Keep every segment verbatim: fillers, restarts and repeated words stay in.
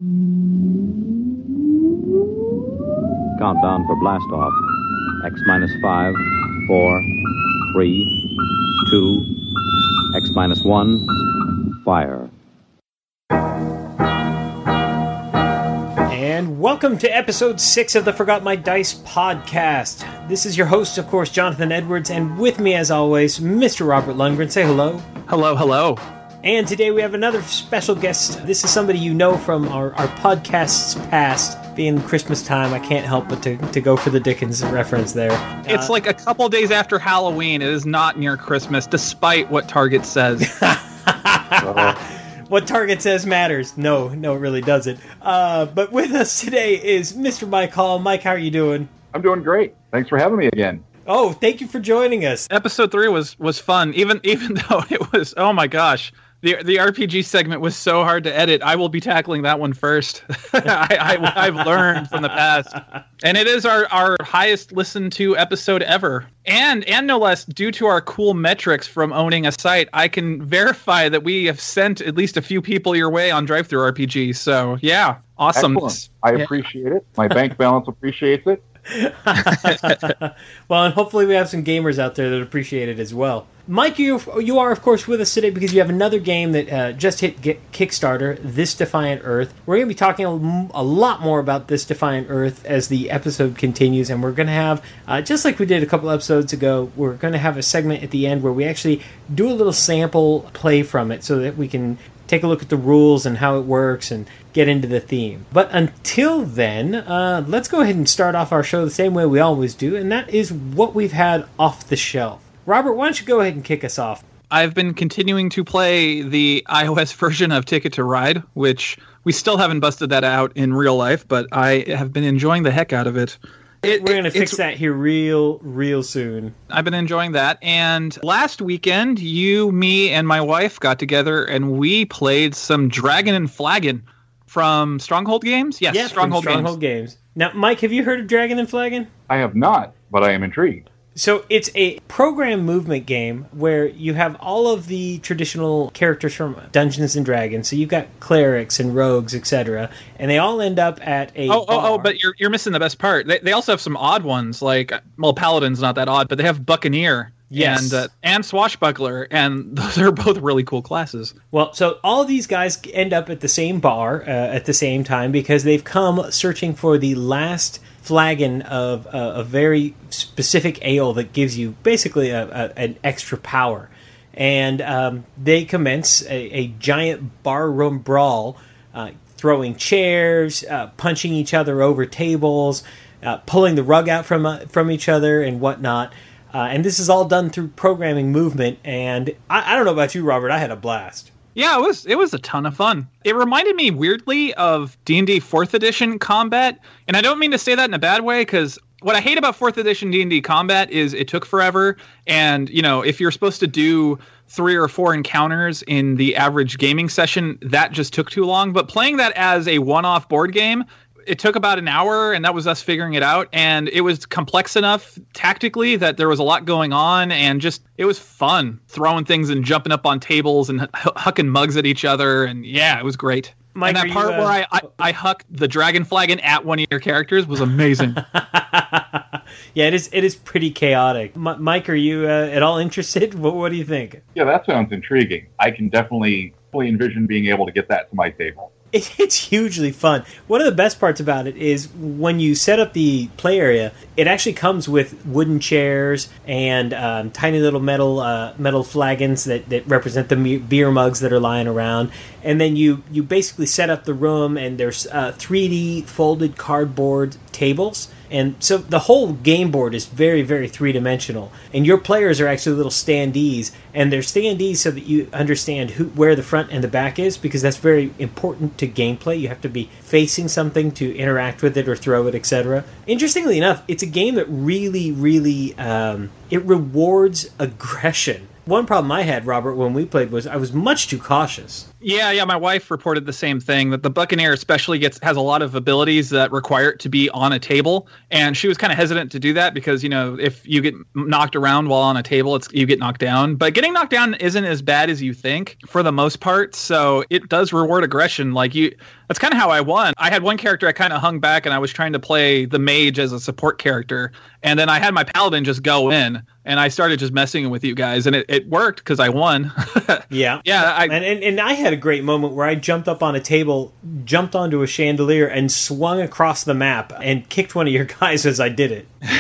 Countdown for blast off. X minus five, four, three, two, X minus one, fire. And welcome to episode six of the Forgot My Dice podcast. This is your host, of course, Jonathan Edwards, and with me, as always, Mister Robert Lundgren. Say hello. Hello, hello. And today we have another special guest. This is somebody you know from our, our podcasts past. Being Christmas time, I can't help but to, to go for the Dickens reference there. It's uh, like a couple days after Halloween. It is not near Christmas, despite what Target says. What Target says matters. No, no, it really doesn't. Uh, but with us today is Mister Mike Hall. Mike, how are you doing? I'm doing great. Thanks for having me again. Oh, thank you for joining us. Episode three was, was fun, even even though it was, oh my gosh. The the R P G segment was so hard to edit. I will be tackling that one first. I, I, I've learned from the past. And it is our, our highest listened to episode ever. And, and no less, due to our cool metrics from owning a site, I can verify that we have sent at least a few people your way on Drive-Thru R P G. So, yeah, awesome. Excellent. I yeah. appreciate it. My bank balance appreciates it. Well, and hopefully we have some gamers out there that appreciate it as well. Mike, you you are, of course, with us today because you have another game that uh, just hit Kickstarter, This Defiant Earth. We're going to be talking a, a lot more about This Defiant Earth as the episode continues, and we're going to have, uh, just like we did a couple episodes ago, we're going to have a segment at the end where we actually do a little sample play from it so that we can take a look at the rules and how it works and get into the theme. But until then, uh, let's go ahead and start off our show the same way we always do, and that is what we've had off the shelf. Robert, why don't you go ahead and kick us off? I've been continuing to play the iOS version of Ticket to Ride, which we still haven't busted that out in real life, but I have been enjoying the heck out of it. It, We're going to fix that here real, real soon. I've been enjoying that. And last weekend, you, me, and my wife got together and we played some Dragon and Flagon from Stronghold Games? Yes, yeah, Stronghold, Stronghold Games. Games. Now, Mike, have you heard of Dragon and Flagon? I have not, but I am intrigued. So it's a program movement game where you have all of the traditional characters from Dungeons and Dragons. So you've got clerics and rogues, et cetera, and they all end up at a oh bar. oh oh. But you're you're missing the best part. They they also have some odd ones, like well, Paladin's not that odd, but they have Buccaneer. Yes. And, uh, and Swashbuckler, and those are both really cool classes. Well, so all these guys end up at the same bar uh, at the same time because they've come searching for the last flagon of uh, a very specific ale that gives you basically a, a, an extra power. And um, they commence a, a giant barroom brawl, uh, throwing chairs, uh, punching each other over tables, uh, pulling the rug out from uh, from each other and whatnot. Uh, and this is all done through programming movement, and I, I don't know about you, Robert, I had a blast. Yeah, it was it was a ton of fun. It reminded me weirdly of D and D fourth Edition combat, and I don't mean to say that in a bad way, because what I hate about fourth Edition D and D combat is it took forever, and, you know, if you're supposed to do three or four encounters in the average gaming session, that just took too long. But playing that as a one-off board game, it took about an hour, and that was us figuring it out. And it was complex enough tactically that there was a lot going on, and just it was fun throwing things and jumping up on tables and h- hucking mugs at each other. And yeah, it was great. Mike, and that you, part uh, where I, I I hucked the Dragon Flagon at one of your characters was amazing. Yeah, it is. It is pretty chaotic. M- Mike, are you uh, at all interested? What, what do you think? Yeah, that sounds intriguing. I can definitely fully envision being able to get that to my table. It's hugely fun. One of the best parts about it is when you set up the play area, it actually comes with wooden chairs and um, tiny little metal uh, metal flagons that, that represent the me- beer mugs that are lying around. And then you, you basically set up the room, and there's uh, three D folded cardboard tables. And so the whole game board is very, very three-dimensional. And your players are actually little standees. And they're standees so that you understand who, where the front and the back is, because that's very important to gameplay. You have to be facing something to interact with it or throw it, et cetera. Interestingly enough, it's a game that really, really, um, it rewards aggression. One problem I had, Robert, when we played was I was much too cautious. Yeah, yeah. My wife reported the same thing, that the Buccaneer especially gets has a lot of abilities that require it to be on a table, and she was kind of hesitant to do that because, you know, if you get knocked around while on a table, it's you get knocked down. But getting knocked down isn't as bad as you think for the most part, so it does reward aggression. Like you, that's kind of how I won. I had one character I kind of hung back, and I was trying to play the mage as a support character, and then I had my paladin just go in. And I started just messing with you guys, and it, it worked because I won. yeah. Yeah. I, and, and and I had a great moment where I jumped up on a table, jumped onto a chandelier, and swung across the map and kicked one of your guys as I did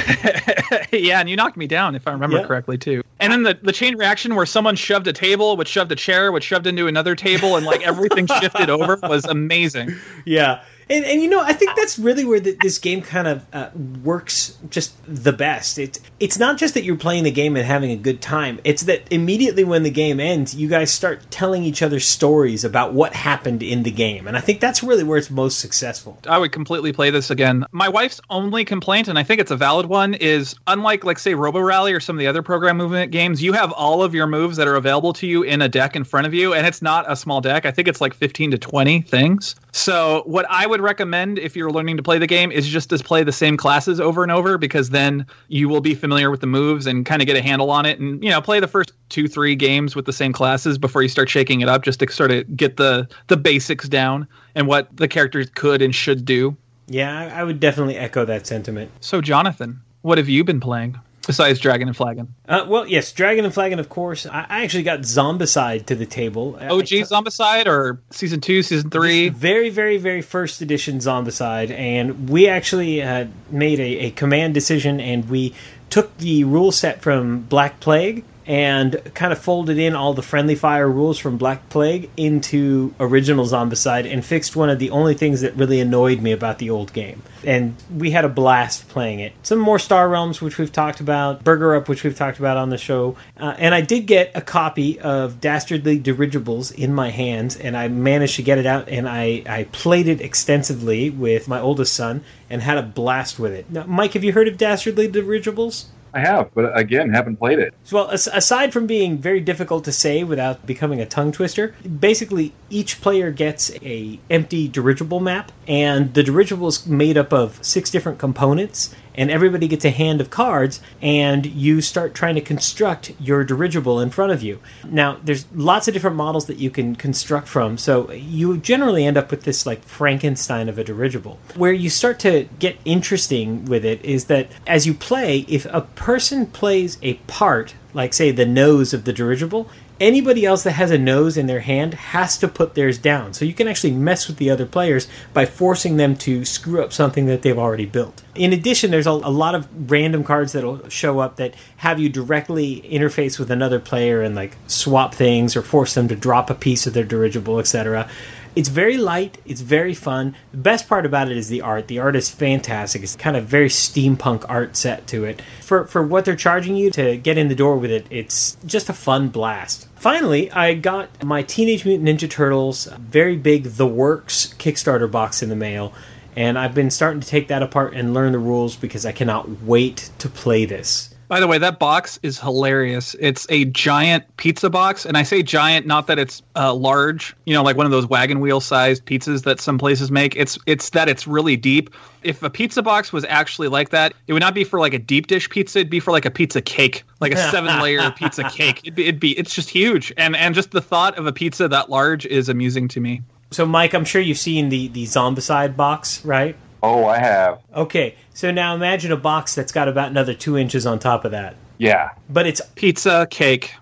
it. Yeah, and you knocked me down, if I remember yep. correctly, too. And then the, the chain reaction where someone shoved a table, which shoved a chair, which shoved into another table, and like everything shifted over was amazing. Yeah. And, and you know, I think that's really where the, this game kind of uh, works just the best. It's it's not just that you're playing the game and having a good time. It's that immediately when the game ends, you guys start telling each other stories about what happened in the game. And I think that's really where it's most successful. I would completely play this again. My wife's only complaint, and I think it's a valid one, is unlike, like, say, Robo Rally or some of the other program movement games, you have all of your moves that are available to you in a deck in front of you, and it's not a small deck. I think it's like fifteen to twenty things. So what I would recommend if you're learning to play the game is just to play the same classes over and over, because then you will be familiar with the moves and kind of get a handle on it, and, you know, play the first two, three games with the same classes before you start shaking it up, just to sort of get the, the basics down and what the characters could and should do. Yeah, I would definitely echo that sentiment. So, Jonathan, what have you been playing besides Dragon and Flagon? Uh, well, yes, Dragon and Flagon, of course. I, I actually got Zombicide to the table. O G Zombicide or Season two, Season three? Very, very, very first edition Zombicide. And we actually uh, made a, a command decision, and we took the rule set from Black Plague and kind of folded in all the friendly fire rules from Black Plague into original Zombicide and fixed one of the only things that really annoyed me about the old game. And we had a blast playing it. Some more Star Realms, which we've talked about, Burger Up, which we've talked about on the show. Uh, and I did get a copy of Dastardly Dirigibles in my hands, and I managed to get it out, and I, I played it extensively with my oldest son and had a blast with it. Now, Mike, have you heard of Dastardly Dirigibles? I have, but again, haven't played it. So, well, aside from being very difficult to say without becoming a tongue twister, basically each player gets a empty dirigible map, and the dirigible is made up of six different components, and everybody gets a hand of cards, and you start trying to construct your dirigible in front of you. Now, there's lots of different models that you can construct from, so you generally end up with this like Frankenstein of a dirigible. Where you start to get interesting with it is that as you play, if a person plays a part, like say the nose of the dirigible, anybody else that has a nose in their hand has to put theirs down. So you can actually mess with the other players by forcing them to screw up something that they've already built. In addition, there's a, a lot of random cards that will show up that have you directly interface with another player and like swap things or force them to drop a piece of their dirigible, et cetera. It's very light. It's very fun. The best part about it is the art. The art is fantastic. It's kind of very steampunk art set to it. For for what they're charging you to get in the door with it, it's just a fun blast. Finally, I got my Teenage Mutant Ninja Turtles very big The Works Kickstarter box in the mail, and I've been starting to take that apart and learn the rules because I cannot wait to play this. By the way, that box is hilarious. It's a giant pizza box, and I say giant, not that it's uh, large, you know, like one of those wagon wheel sized pizzas that some places make. It's it's that it's really deep. If a pizza box was actually like that, it would not be for like a deep dish pizza. It'd be for like a pizza cake, like a seven layer pizza cake. It'd be, it'd be, it's just huge, and and just the thought of a pizza that large is amusing to me. So, Mike, I'm sure you've seen the the Zombicide box, right? Oh, I have. Okay, so now imagine a box that's got about another two inches on top of that. Yeah. But it's... Pizza, cake.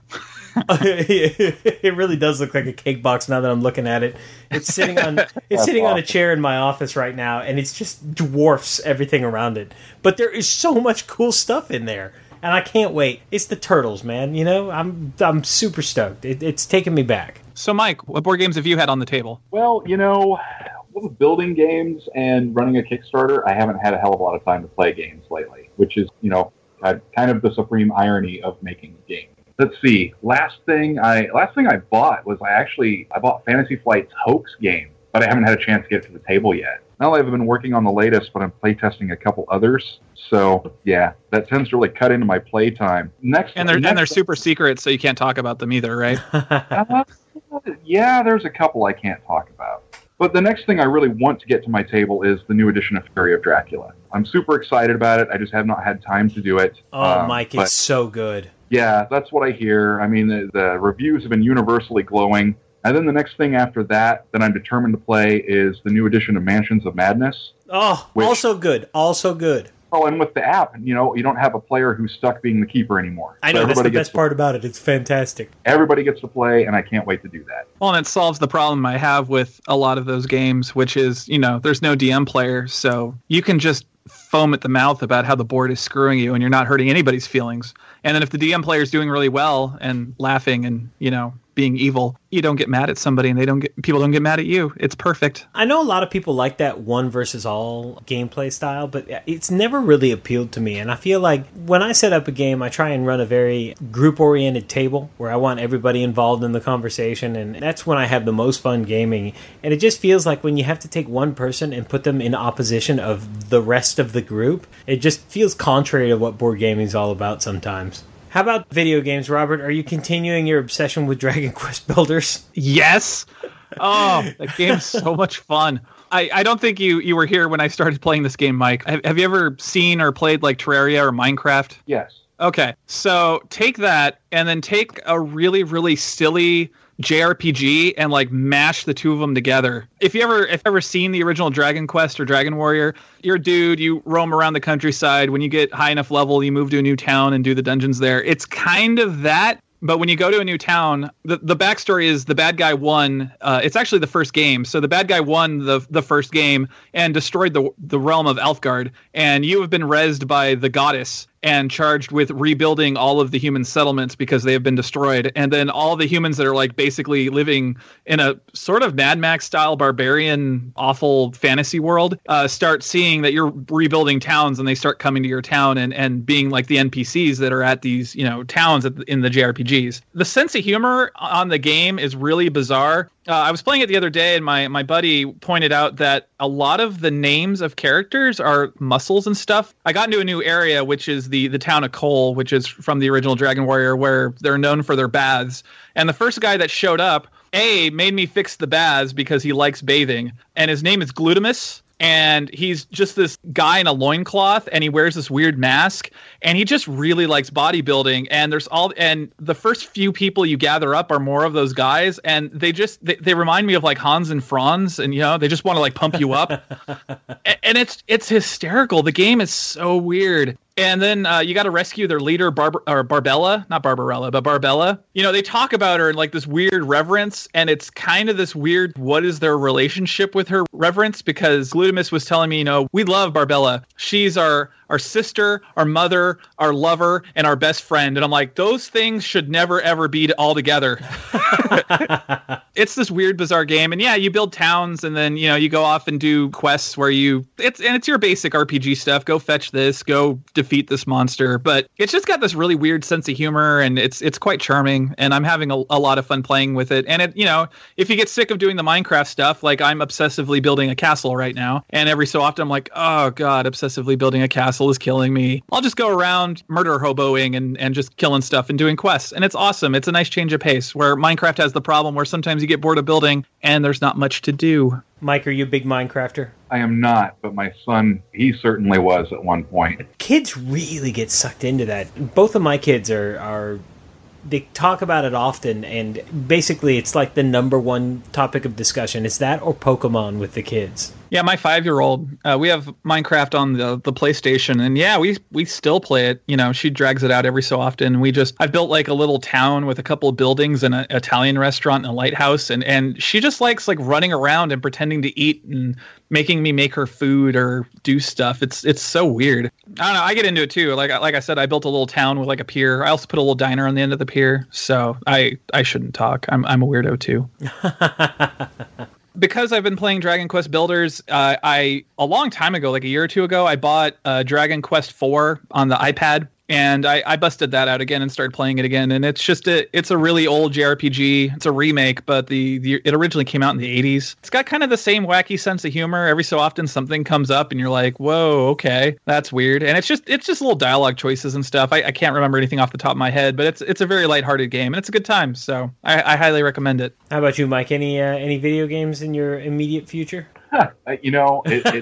It really does look like a cake box now that I'm looking at it. It's sitting on it's sitting awesome. on a chair in my office right now, and it's just dwarfs everything around it. But there is so much cool stuff in there, and I can't wait. It's the Turtles, man. You know, I'm I'm super stoked. It, it's taking me back. So, Mike, what board games have you had on the table? Well, you know... with building games and running a Kickstarter, I haven't had a hell of a lot of time to play games lately, which is, you know, kind of the supreme irony of making games. Let's see. Last thing I last thing I bought was I actually I bought Fantasy Flight's Hoax game, but I haven't had a chance to get to the table yet. Now I've been working on the latest, but I'm playtesting a couple others. So yeah, that tends to really cut into my playtime. Next, and they're next, and they're super secret, so you can't talk about them either, right? uh, Yeah, there's a couple I can't talk about. But the next thing I really want to get to my table is the new edition of Fury of Dracula. I'm super excited about it. I just have not had time to do it. Oh, um, Mike, but, it's so good. Yeah, that's what I hear. I mean, the, the reviews have been universally glowing. And then the next thing after that that I'm determined to play is the new edition of Mansions of Madness. Oh, which, also good. Also good. Oh, and with the app, you know, you don't have a player who's stuck being the keeper anymore. I know, so that's the gets best to, part about it. It's fantastic. Everybody gets to play, and I can't wait to do that. Well, and it solves the problem I have with a lot of those games, which is, you know, there's no D M player, so you can just foam at the mouth about how the board is screwing you, and you're not hurting anybody's feelings. And then if the D M player is doing really well and laughing and, you know, being evil, you don't get mad at somebody and they don't get people don't get mad at you. It's perfect. I know a lot of people like that one versus all gameplay style, but it's never really appealed to me. And I feel like when I set up a game, I try and run a very group-oriented table where I want everybody involved in the conversation, and that's when I have the most fun gaming. And it just feels like when you have to take one person and put them in opposition of the rest of the group, it just feels contrary to what board gaming is all about sometimes. How about video games, Robert? Are you continuing your obsession with Dragon Quest Builders? Yes. Oh, that game's so much fun. I, I don't think you, you were here when I started playing this game, Mike. Have, have you ever seen or played like Terraria or Minecraft? Yes. Okay, so take that and then take a really, really silly J R P G and like mash the two of them together. If you ever if ever seen the original Dragon Quest or Dragon Warrior, you're a dude, you roam around the countryside. When you get high enough level, you move to a new town and do the dungeons there. It's kind of that. But when you go to a new town, the, the backstory is the bad guy won. Uh, it's actually the first game. So the bad guy won the the first game and destroyed the the realm of Elfgard. And you have been rezzed by the goddess and charged with rebuilding all of the human settlements because they have been destroyed. And then all the humans that are like basically living in a sort of Mad Max style barbarian awful fantasy world uh, start seeing that you're rebuilding towns, and they start coming to your town and, and being like the N P Cs that are at these, you know, towns at the, in the J R P Gs. The sense of humor on the game is really bizarre. Uh, I was playing it the other day, and my, my buddy pointed out that a lot of the names of characters are muscles and stuff. I got into a new area, which is the, the town of Cole, which is from the original Dragon Warrior, where they're known for their baths. And the first guy that showed up, A, made me fix the baths because he likes bathing. And his name is Glutamus. And he's just this guy in a loincloth, and he wears this weird mask, and he just really likes bodybuilding. And there's all, and the first few people you gather up are more of those guys, and they just, they, they remind me of like Hans and Franz, and you know, they just want to like pump you up. and, and it's, it's hysterical. The game is so weird. And then uh, you got to rescue their leader, Barb- or Barbella, not Barbarella, but Barbella. You know, they talk about her in like this weird reverence, and it's kind of this weird, what is their relationship with her reverence? Because Glutamus was telling me, you know, we love Barbella. She's our our sister, our mother, our lover, and our best friend. And I'm like, those things should never, ever be all together. It's this weird, bizarre game. And yeah, you build towns, and then, you know, you go off and do quests where you, it's and it's your basic R P G stuff. Go fetch this, go defeat this monster. But it's just got this really weird sense of humor, and it's it's quite charming. And I'm having a, a lot of fun playing with it. And it, you know, if you get sick of doing the Minecraft stuff, like I'm obsessively building a castle right now. And every so often I'm like, oh God, obsessively building a castle is killing me. I'll just go around murder hoboing and, and just killing stuff and doing quests. And it's awesome. It's a nice change of pace, where Minecraft has the problem where sometimes you get bored of building and there's not much to do. Mike, are you a big Minecrafter? I am not, but my son, he certainly was at one point. Kids really get sucked into that. Both of my kids are, are they talk about it often, and basically it's like the number one topic of discussion. It's that or Pokemon with the kids. Yeah, my five-year-old, uh, we have Minecraft on the the PlayStation, and yeah, we we still play it. You know, she drags it out every so often. We just, I've built like a little town with a couple of buildings and an Italian restaurant and a lighthouse, and, and she just likes like running around and pretending to eat and making me make her food or do stuff. It's it's so weird. I don't know, I get into it too. Like like I said, I built a little town with like a pier. I also put a little diner on the end of the pier, so I I shouldn't talk. I'm I'm a weirdo too. Because I've been playing Dragon Quest Builders, uh, I a long time ago, like a year or two ago, I bought uh, Dragon Quest four on the iPad. and I, I busted that out again and started playing it again. And it's just a it's a really old J R P G. It's a remake, but the, the it originally came out in the eighties. It's got kind of the same wacky sense of humor. Every so often something comes up and you're like, whoa, okay, that's weird. And it's just it's just little dialogue choices and stuff. I, I can't remember anything off the top of my head, but it's it's a very lighthearted game and it's a good time. So I, I highly recommend it. How about you, Mike? Any uh, any video games in your immediate future? Huh, you know, it, it,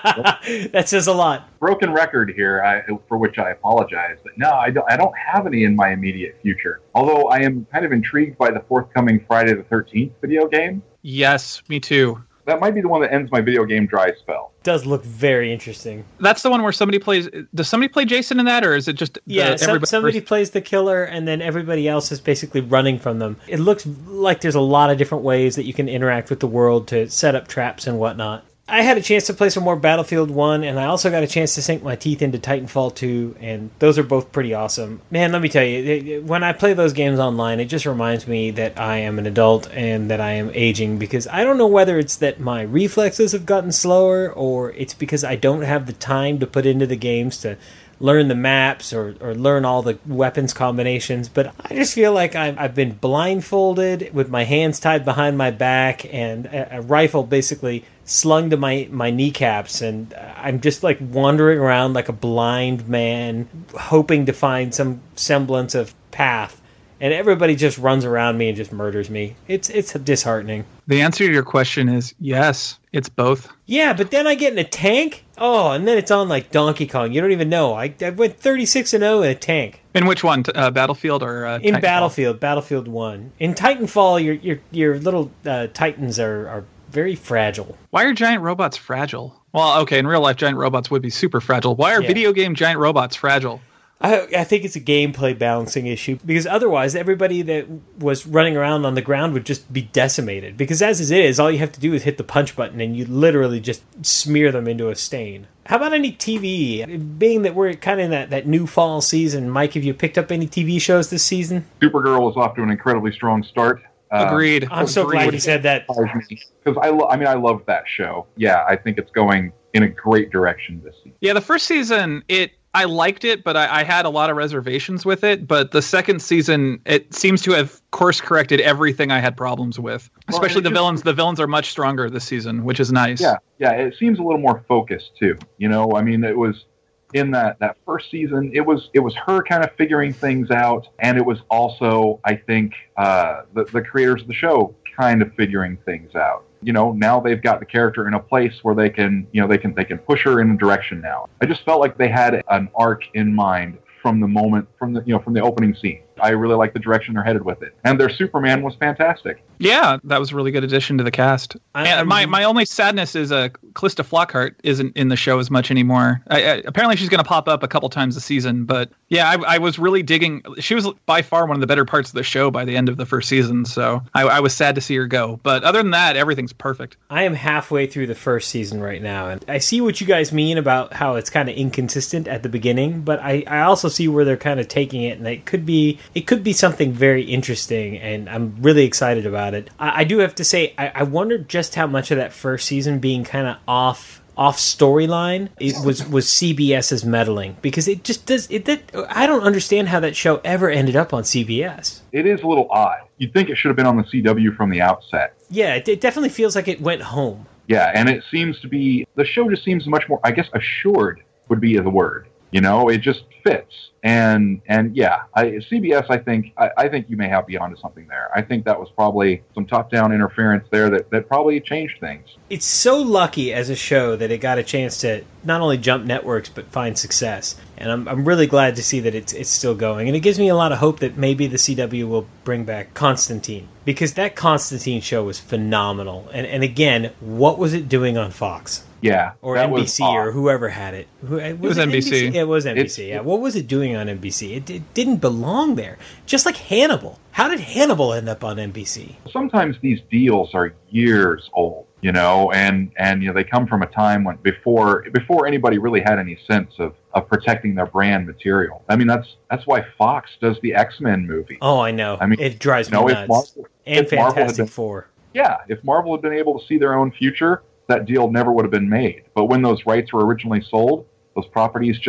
that says a lot. Broken record here, I, for which I apologize. But no, I don't, I don't have any in my immediate future. Although I am kind of intrigued by the forthcoming Friday the thirteenth video game. Yes, me too. That might be the one that ends my video game dry spell. Does look very interesting. That's the one where somebody plays. Does somebody play Jason in that, or is it just yeah? The, Some, somebody first? plays the killer, and then everybody else is basically running from them. It looks like there's a lot of different ways that you can interact with the world to set up traps and whatnot. I had a chance to play some more Battlefield one, and I also got a chance to sink my teeth into Titanfall two, and those are both pretty awesome. Man, let me tell you, when I play those games online, it just reminds me that I am an adult and that I am aging, because I don't know whether it's that my reflexes have gotten slower, or it's because I don't have the time to put into the games to learn the maps or, or learn all the weapons combinations, but I just feel like I've, I've been blindfolded with my hands tied behind my back and a, a rifle basically slung to my, my kneecaps, and I'm just like wandering around like a blind man hoping to find some semblance of path, and everybody just runs around me and just murders me. It's it's disheartening. The answer to your question is yes, it's both. Yeah, but then I get in a tank. Oh, and then it's on like Donkey Kong. You don't even know. I, I went thirty-six and oh in a tank. In which one? Uh, Battlefield or uh, in Titanfall? Battlefield, Battlefield one. In Titanfall, your your your little uh, Titans are, are very fragile. Why are giant robots fragile? Well, okay, in real life, giant robots would be super fragile. Why are Yeah. video game giant robots fragile? I, I think it's a gameplay balancing issue, because otherwise everybody that was running around on the ground would just be decimated. Because as it is, all you have to do is hit the punch button and you literally just smear them into a stain. How about any T V? Being that we're kind of in that, that new fall season, Mike, have you picked up any T V shows this season? Supergirl was off to an incredibly strong start. Uh, Agreed. I'm so Agreed. glad you said that. Because I, lo- I mean, I love that show. Yeah, I think it's going in a great direction this season. Yeah, the first season, it I liked it, but I, I had a lot of reservations with it. But the second season, it seems to have course-corrected everything I had problems with. Especially Well, the just- villains. The villains are much stronger this season, which is nice. Yeah, yeah, it seems a little more focused too. You know, I mean, it was in that, that first season, it was it was her kind of figuring things out, and it was also, I think, uh, the the creators of the show kind of figuring things out. You know, now they've got the character in a place where they can, you know, they can they can push her in a direction now. I just felt like they had an arc in mind from the moment, from the you know, from the opening scene. I really like the direction they're headed with it, and their Superman was fantastic. Yeah, that was a really good addition to the cast. I- and my, my only sadness is uh, Calista Flockhart isn't in the show as much anymore. I, I, apparently she's going to pop up a couple times a season, but yeah, I, I was really digging. She was by far one of the better parts of the show by the end of the first season, so I, I was sad to see her go. But other than that, everything's perfect. I am halfway through the first season right now, and I see what you guys mean about how it's kind of inconsistent at the beginning, but I, I also see where they're kind of taking it, and it could be it could be something very interesting, and I'm really excited about it. I, I do have to say, I, I wonder just how much of that first season being kind of off off storyline it was was CBS's meddling, because it just does it. That I don't understand how that show ever ended up on C B S. It is a little odd. You'd think it should have been on the C W from the outset. Yeah, it, it definitely feels like it went home. Yeah, and it seems to be, the show just seems much more, I guess, assured would be the word. You know, it just fits. And and yeah, I, C B S, I think, I, I think you may have be onto something there. I think that was probably some top-down interference there that, that probably changed things. It's so lucky as a show that it got a chance to not only jump networks but find success. And I'm I'm really glad to see that it's it's still going. And it gives me a lot of hope that maybe the C W will bring back Constantine, because that Constantine show was phenomenal. And and again, what was it doing on Fox? Yeah. Or that N B was C, odd. or whoever had it. Who, was it was N B C. Yeah, it was N B C. It's- yeah. What was it doing on N B C? It, it didn't belong there. Just like Hannibal. How did Hannibal end up on N B C? Sometimes these deals are years old, you know, and, and you know, they come from a time when before before anybody really had any sense of, of protecting their brand material. I mean, that's that's why Fox does the X-Men movie. Oh, I know. I mean, it drives you know, me if nuts. Marvel- and if Marvel had Fantastic been- Four. Yeah, if Marvel had been able to see their own future, that deal never would have been made. But when those rights were originally sold, those properties just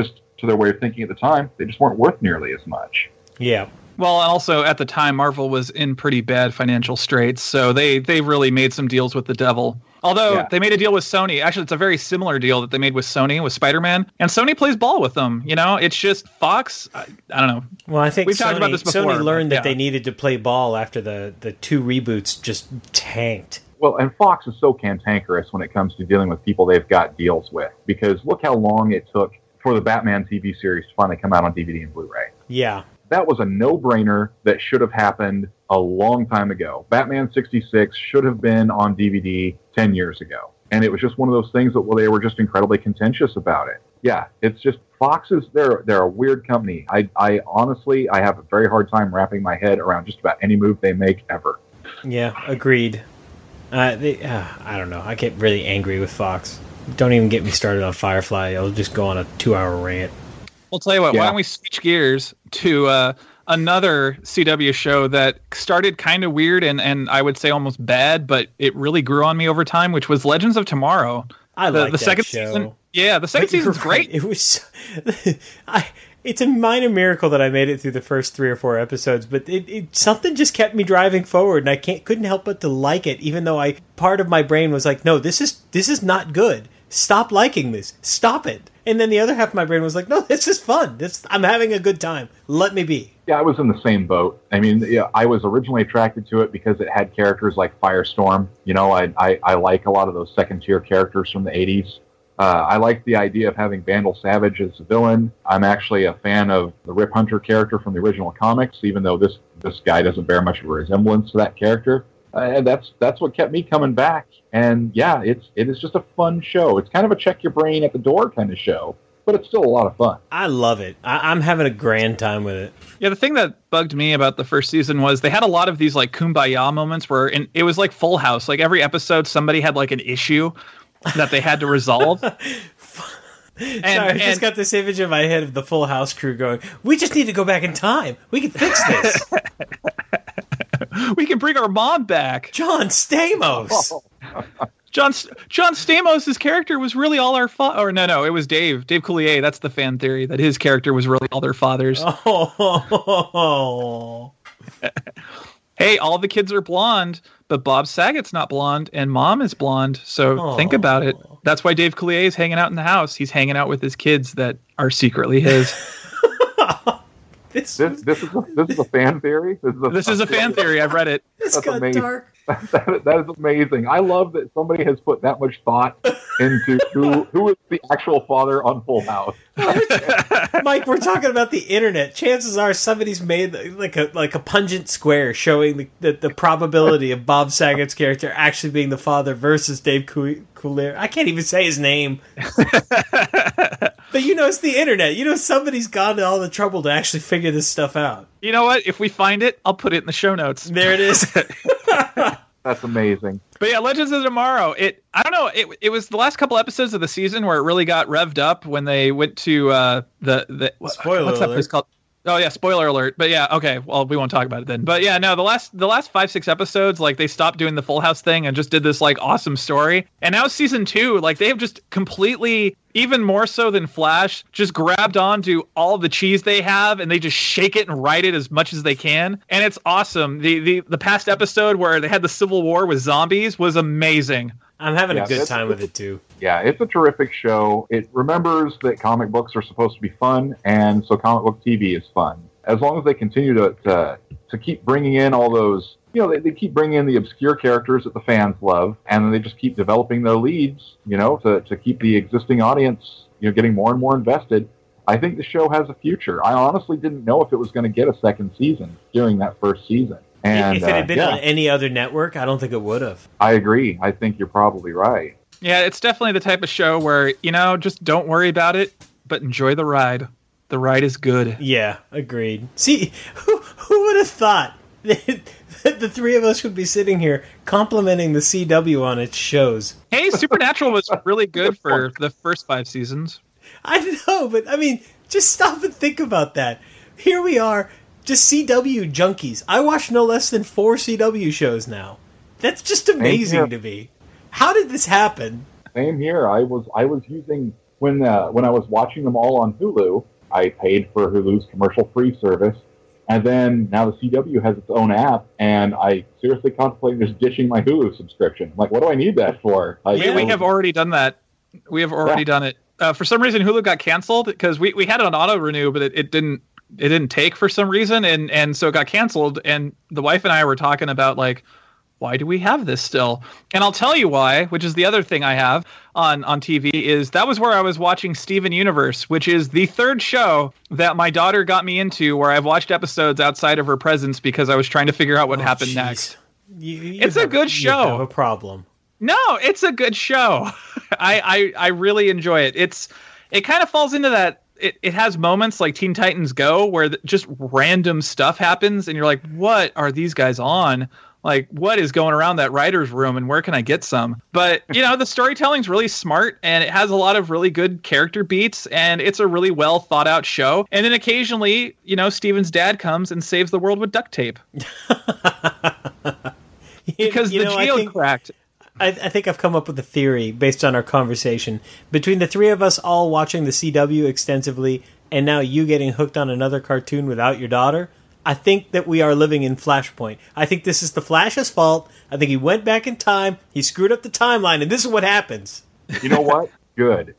to their way of thinking at the time, they just weren't worth nearly as much. Yeah. Well, and also at the time, Marvel was in pretty bad financial straits, so they, they really made some deals with the devil. Although Yeah. they made a deal with Sony. Actually, it's a very similar deal that they made with Sony, with Spider-Man. And Sony plays ball with them. You know, it's just Fox, I, I don't know. Well, I think We've Sony, talked about this before, Sony learned but, that yeah. they needed to play ball after the, the two reboots just tanked. Well, and Fox is so cantankerous when it comes to dealing with people they've got deals with. Because look how long it took for the Batman T V series to finally come out on D V D and Blu-ray. Yeah. That was a no-brainer that should have happened a long time ago. Batman sixty-six should have been on D V D ten years ago. And it was just one of those things that well, they were just incredibly contentious about it. Yeah, it's just Fox's, they're, they're a weird company. I, I honestly, I have a very hard time wrapping my head around just about any move they make ever. Yeah, agreed. Uh, they, uh, I don't know. I get really angry with Fox. Don't even get me started on Firefly. I'll just go on a two-hour rant. We'll tell you what, Yeah. why don't we switch gears to uh, another C W show that started kind of weird and, and I would say almost bad, but it really grew on me over time, which was Legends of Tomorrow. I the, like the that second show. season. Yeah, the second But you're season's right. great. It was. So, I. It's a minor miracle that I made it through the first three or four episodes, but it, it something just kept me driving forward, and I can't couldn't help but to like it, even though I part of my brain was like, no, this is this is not good. Stop liking this. Stop it. And then the other half of my brain was like, no, this is fun. This I'm having a good time. Let me be. Yeah, I was in the same boat. I mean, yeah, I was originally attracted to it because it had characters like Firestorm. You know, I I, I like a lot of those second-tier characters from the eighties. Uh, I like the idea of having Vandal Savage as a villain. I'm actually a fan of the Rip Hunter character from the original comics, even though this, this guy doesn't bear much of a resemblance to that character. Uh, and that's that's what kept me coming back. And yeah, it's it is just a fun show. It's kind of a check your brain at the door kind of show, but it's still a lot of fun. I love it. I, I'm having a grand time with it. Yeah, the thing that bugged me about the first season was they had a lot of these like kumbaya moments where and it was like Full House. Like every episode, somebody had like an issue that they had to resolve. And, Sorry, I and- just got this image in my head of the Full House crew going, we just need to go back in time. We can fix this. we can bring our mom back. John Stamos. John John Stamos' character was really all our fa- or no no it was Dave Dave Coulier. That's the fan theory, that his character was really all their fathers. Oh. Hey, all the kids are blonde, but Bob Saget's not blonde, and Mom is blonde. So Oh. think about it. That's why Dave Coulier is hanging out in the house. He's hanging out with his kids that are secretly his. This, This this is a, this is a fan theory. This is a, This is a fan theory. I've read it. this That's got amazing. dark. that, that is amazing. I love that somebody has put that much thought into who who is the actual father on Full House. Mike, we're talking about the internet. Chances are somebody's made like a like a pungent square showing the, the, the probability of Bob Saget's character actually being the father versus Dave Cou- Coulier. I can't even say his name. But you know, it's the internet. You know, somebody's gone to all the trouble to actually figure this stuff out. You know what? If we find it, I'll put it in the show notes. There it is. That's amazing. But yeah, Legends of Tomorrow. It I don't know. It it was the last couple episodes of the season where it really got revved up when they went to uh, the the what- Spoiler what's that alert. place called? Oh yeah, spoiler alert. But yeah, okay. Well, we won't talk about it then. But yeah, no, the last the last five six episodes, like they stopped doing the Full House thing and just did this like awesome story. And now season two, like they have just completely, even more so than Flash, just grabbed onto all the cheese they have and they just shake it and write it as much as they can. And it's awesome. The the the past episode where they had the Civil War with zombies was amazing. I'm having Yeah, a good that's- time with it too. Yeah, it's a terrific show. It remembers that comic books are supposed to be fun, and so comic book T V is fun. As long as they continue to to, to keep bringing in all those, you know, they, they keep bringing in the obscure characters that the fans love, and then they just keep developing their leads, you know, to, to keep the existing audience, you know, getting more and more invested. I think the show has a future. I honestly didn't know if it was going to get a second season during that first season. And, if it had been uh, yeah, on any other network, I don't think it would have. I agree. I think you're probably right. Yeah, it's definitely the type of show where, you know, just don't worry about it, but enjoy the ride. The ride is good. Yeah, agreed. See, who who would have thought that the three of us would be sitting here complimenting the C W on its shows? Hey, Supernatural was really good for the first five seasons. I know, but I mean, just stop and think about that. Here we are, just C W junkies. I watch no less than four C W shows now. That's just amazing here. to me. How did this happen? Same here. I was I was using when uh, when I was watching them all on Hulu. I paid for Hulu's commercial-free service. And then now the C W has its own app, and I seriously contemplating just ditching my Hulu subscription. I'm like, what do I need that for? Like, we, we have already done that. We have already Yeah. done it. Uh, for some reason, Hulu got canceled because we, we had it on auto renew, but it, it didn't it didn't take for some reason, and and so it got canceled. And the wife and I were talking about like, why do we have this still? And I'll tell you why, which is the other thing I have on, on T V, is that was where I was watching Steven Universe, which is the third show that my daughter got me into, where I've watched episodes outside of her presence because I was trying to figure out what Oh, happened geez. next. You, you It's a have- good You have show. a problem. No, it's a good show. I, I I really enjoy it. It's it kind of falls into that. It, it has moments like Teen Titans Go where th- just random stuff happens and you're like, what are these guys on? Like, what is going around that writer's room and where can I get some? But, you know, the storytelling's really smart and it has a lot of really good character beats and it's a really well thought out show. And then occasionally, you know, Steven's dad comes and saves the world with duct tape because You the know, I geode think- cracked. I, I think I've come up with a theory based on our conversation. Between the three of us all watching the C W extensively, and now you getting hooked on another cartoon without your daughter, I think that we are living in Flashpoint. I think this is the Flash's fault. I think he went back in time, he screwed up the timeline, and this is what happens. You know what? Good.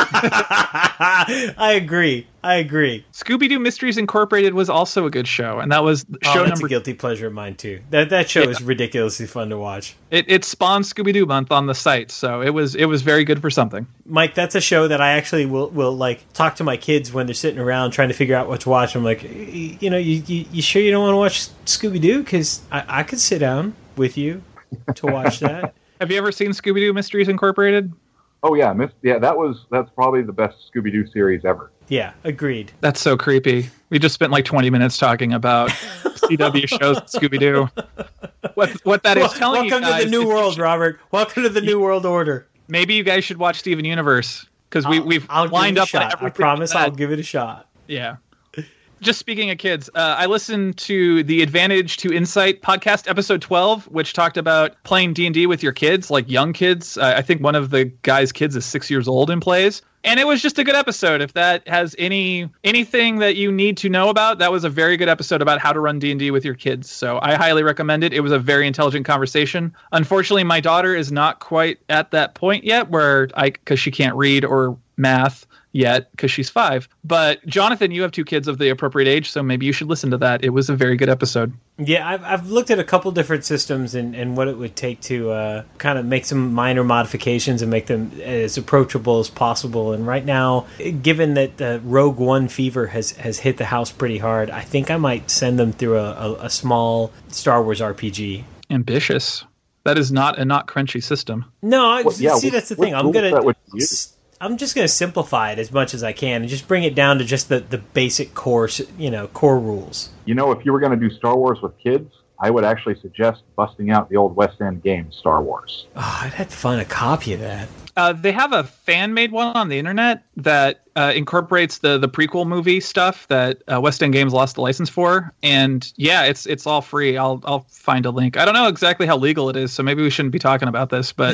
I agree. I agree. Scooby-Doo Mysteries Incorporated was also a good show, and that was Oh, show that's number. a guilty pleasure of mine, too. That that show Yeah. is ridiculously fun to watch. It, it spawned Scooby-Doo Month on the site, so it was it was very good for something. Mike, that's a show that I actually will, will like talk to my kids when they're sitting around trying to figure out what to watch. I'm like, y- you know, you, you, you sure you don't want to watch Scooby Doo? Because I, I could sit down with you to watch that. Have you ever seen Scooby-Doo Mysteries Incorporated? Oh yeah, Miss. Yeah, that was that's probably the best Scooby-Doo series ever. Yeah, agreed. That's so creepy. We just spent like twenty minutes talking about C W shows and Scooby-Doo. What what that is Wel- telling you Welcome guys to the new is world, Robert. Welcome to the new world order. maybe you guys should watch Steven Universe because we I'll- we've I'll give lined it a up on shot. I everything promise that- I'll give it a shot. Yeah. Just speaking of kids, uh, I listened to the Advantage to Insight podcast, episode twelve, which talked about playing D and D with your kids, like young kids. Uh, I think one of the guy's kids is six years old and plays. And it was just a good episode. If that has any anything that you need to know about, that was a very good episode about how to run D and D with your kids. So I highly recommend it. It was a very intelligent conversation. Unfortunately, my daughter is not quite at that point yet where I, because she can't read or math yet because she's five. But Jonathan, you have two kids of the appropriate age, so maybe you should listen to that. It was a very good episode. Yeah, I've, I've looked at a couple different systems and, and what it would take to uh, kind of make some minor modifications and make them as approachable as possible. And right now, given that the Rogue One fever has, has hit the house pretty hard, I think I might send them through a, a, a small Star Wars R P G. Ambitious. That is not a not crunchy system. No, I, Well, yeah, see, what- that's the what thing. I'm rule gonna, set would you use? s- I'm just gonna simplify it as much as I can and just bring it down to just the, the basic core, you know, core rules. You know, if you were going to do Star Wars with kids, I would actually suggest busting out the old West End game Star Wars. Oh, I'd have to find a copy of that. Uh, they have a fan-made one on the internet that uh, incorporates the the prequel movie stuff that uh, West End Games lost the license for, and yeah, it's it's all free. I'll I'll find a link. I don't know exactly how legal it is, so maybe we shouldn't be talking about this, but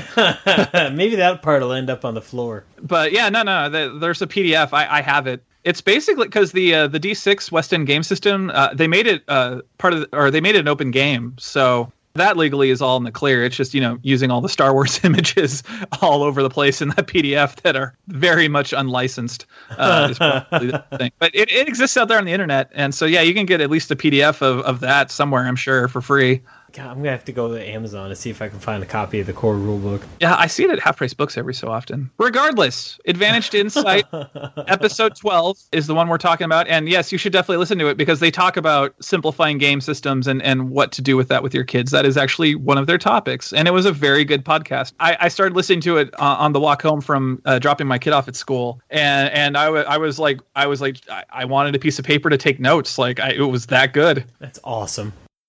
Maybe that part will end up on the floor. but yeah, no, no, the, there's a P D F. I, I have it. It's basically because the uh, the D six West End game system, uh, they made it uh, part of, the, or they made it an open game, so. That legally is all in the clear. It's just, you know, using all the Star Wars images all over the place in that P D F that are very much unlicensed. Uh, is probably the thing. But it, it exists out there on the internet. And so, yeah, you can get at least a P D F of, of that somewhere, I'm sure, for free. God, I'm gonna have to go to Amazon and see if I can find a copy of the core rulebook. Yeah, I see it at Half Price Books every so often. Regardless, Advantage to Insight, episode twelve is the one we're talking about. And yes, you should definitely listen to it because they talk about simplifying game systems and, and what to do with that with your kids. That is actually one of their topics. And it was a very good podcast. I, I started listening to it uh, on the walk home from uh, dropping my kid off at school. And and I, w- I was like, I was like, I, I wanted a piece of paper to take notes. Like, I, it was that good. That's awesome.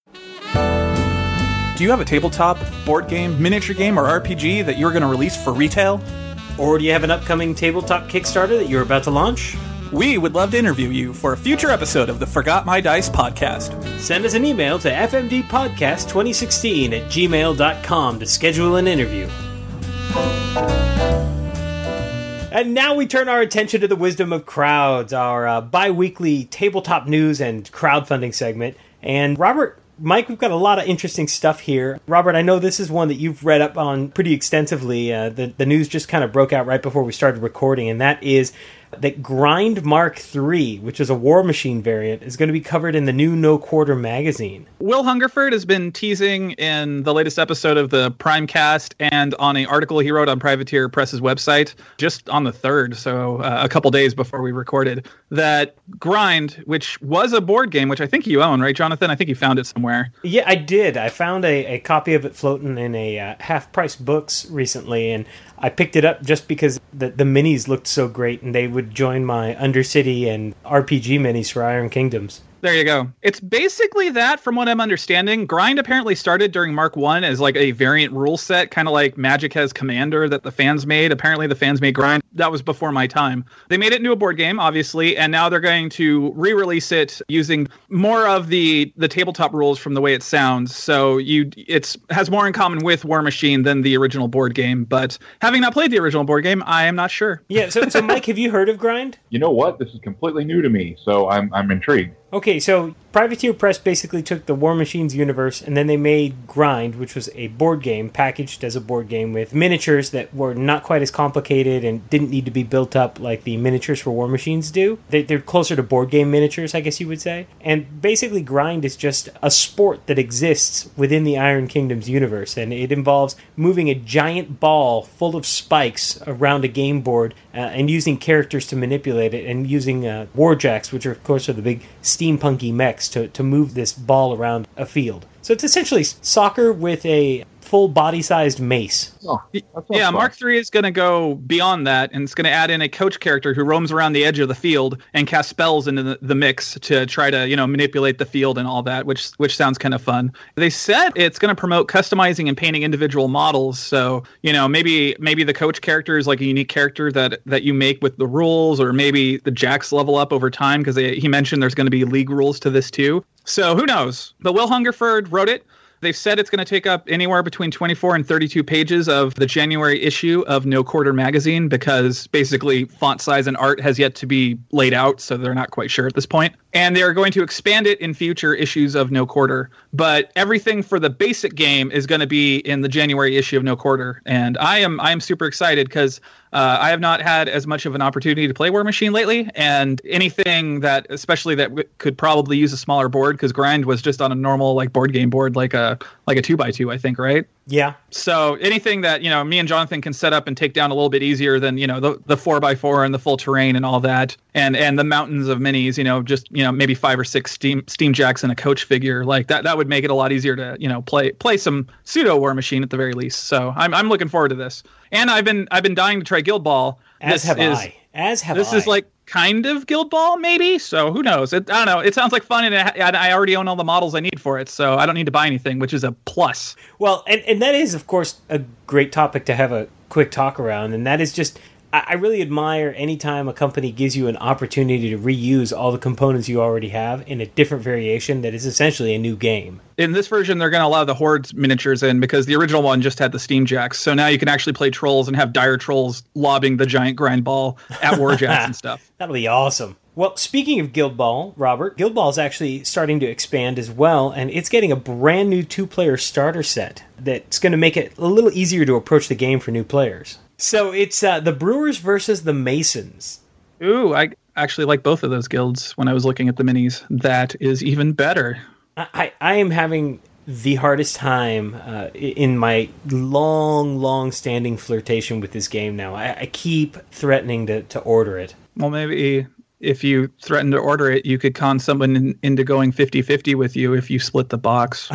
Do you have a tabletop, board game, miniature game, or R P G that you're going to release for retail? Or do you have an upcoming tabletop Kickstarter that you're about to launch? We would love to interview you for a future episode of the Forgot My Dice podcast. Send us an email to f m d podcast twenty sixteen at gmail dot com to schedule an interview. And now we turn our attention to the wisdom of crowds, our uh, bi-weekly tabletop news and crowdfunding segment. And Robert, Mike, we've got a lot of interesting stuff here. Robert, I know this is one that you've read up on pretty extensively. Uh, the, the news just kind of broke out right before we started recording, and that is that Grind Mark three, which is a War Machine variant, is going to be covered in the new No Quarter magazine. Will Hungerford has been teasing in the latest episode of the Primecast and on an article he wrote on Privateer Press's website just on the third, so uh, a couple days before we recorded, that Grind, which was a board game, which I think you own, right, Jonathan? I think you found it somewhere. Yeah, I did. I found a, a copy of it floating in a uh, half-price books recently, and I picked it up just because the, the minis looked so great, and they would join my Undercity and R P G minis for Iron Kingdoms. There you go. It's basically that, from what I'm understanding. Grind apparently started during Mark one as like a variant rule set, kind of like Magic has Commander that the fans made. Apparently the fans made Grind. That was before my time. They made it into a board game, obviously, and now they're going to re-release it using more of the the tabletop rules from the way it sounds. So you it's has more in common with War Machine than the original board game. But having not played the original board game, I am not sure. Yeah, so, so Mike, have you heard of Grind? You know what? This is completely new to me, so I'm I'm intrigued. Okay, so Privateer Press basically took the War Machines universe and then they made Grind, which was a board game packaged as a board game with miniatures that were not quite as complicated and didn't need to be built up like the miniatures for War Machines do. They, they're closer to board game miniatures, I guess you would say. And basically Grind is just a sport that exists within the Iron Kingdoms universe, and it involves moving a giant ball full of spikes around a game board uh, and using characters to manipulate it, and using uh, warjacks, which are of course are the big steampunky mechs, to, to move this ball around a field. So it's essentially soccer with a full body-sized mace. Oh, yeah, fun. Mark three is going to go beyond that, and it's going to add in a coach character who roams around the edge of the field and casts spells into the, the mix to try to, you know, manipulate the field and all that, which which sounds kind of fun. They said it's going to promote customizing and painting individual models. So, you know, maybe maybe the coach character is like a unique character that that you make with the rules, or maybe the jacks level up over time, because he mentioned there's going to be league rules to this too. So who knows? But Will Hungerford wrote it. They've said it's going to take up anywhere between twenty-four and thirty-two pages of the January issue of No Quarter magazine, because basically font size and art has yet to be laid out, so they're not quite sure at this point. And they're going to expand it in future issues of No Quarter. But everything for the basic game is going to be in the January issue of No Quarter. And I am I am super excited because uh, I have not had as much of an opportunity to play War Machine lately. And anything that, especially that w- could probably use a smaller board, because Grind was just on a normal like board game board, like a like a two by two, I think, right? Yeah. So anything that, you know, me and Jonathan can set up and take down a little bit easier than, you know, the the four by four and the full terrain and all that, and and the mountains of minis, you know, just, you know, maybe five or six steam steam jacks and a coach figure, like that that would make it a lot easier to, you know, play play some pseudo War Machine at the very least. So I'm I'm looking forward to this. And I've been I've been dying to try Guild Ball. As this have is, I. As have this I. is like kind of Guild Ball, maybe. So who knows? It, I don't know. It sounds like fun, and I already own all the models I need for it, so I don't need to buy anything, which is a plus. Well, and, and that is, of course, a great topic to have a quick talk around, and that is just, I really admire anytime a company gives you an opportunity to reuse all the components you already have in a different variation that is essentially a new game. In this version, they're going to allow the Horde miniatures in, because the original one just had the Steam Jacks. So now you can actually play Trolls and have Dire Trolls lobbing the giant grind ball at Warjacks and stuff. That'll be awesome. Well, speaking of Guild Ball, Robert, Guild Ball is actually starting to expand as well, and it's getting a brand new two-player starter set that's going to make it a little easier to approach the game for new players. So it's uh, the Brewers versus the Masons. Ooh, I actually like both of those guilds when I was looking at the minis. That is even better. I, I am having the hardest time uh, in my long, long-standing flirtation with this game now. I, I keep threatening to, to order it. Well, maybe if you threaten to order it, you could con someone in, into going fifty-fifty with you if you split the box.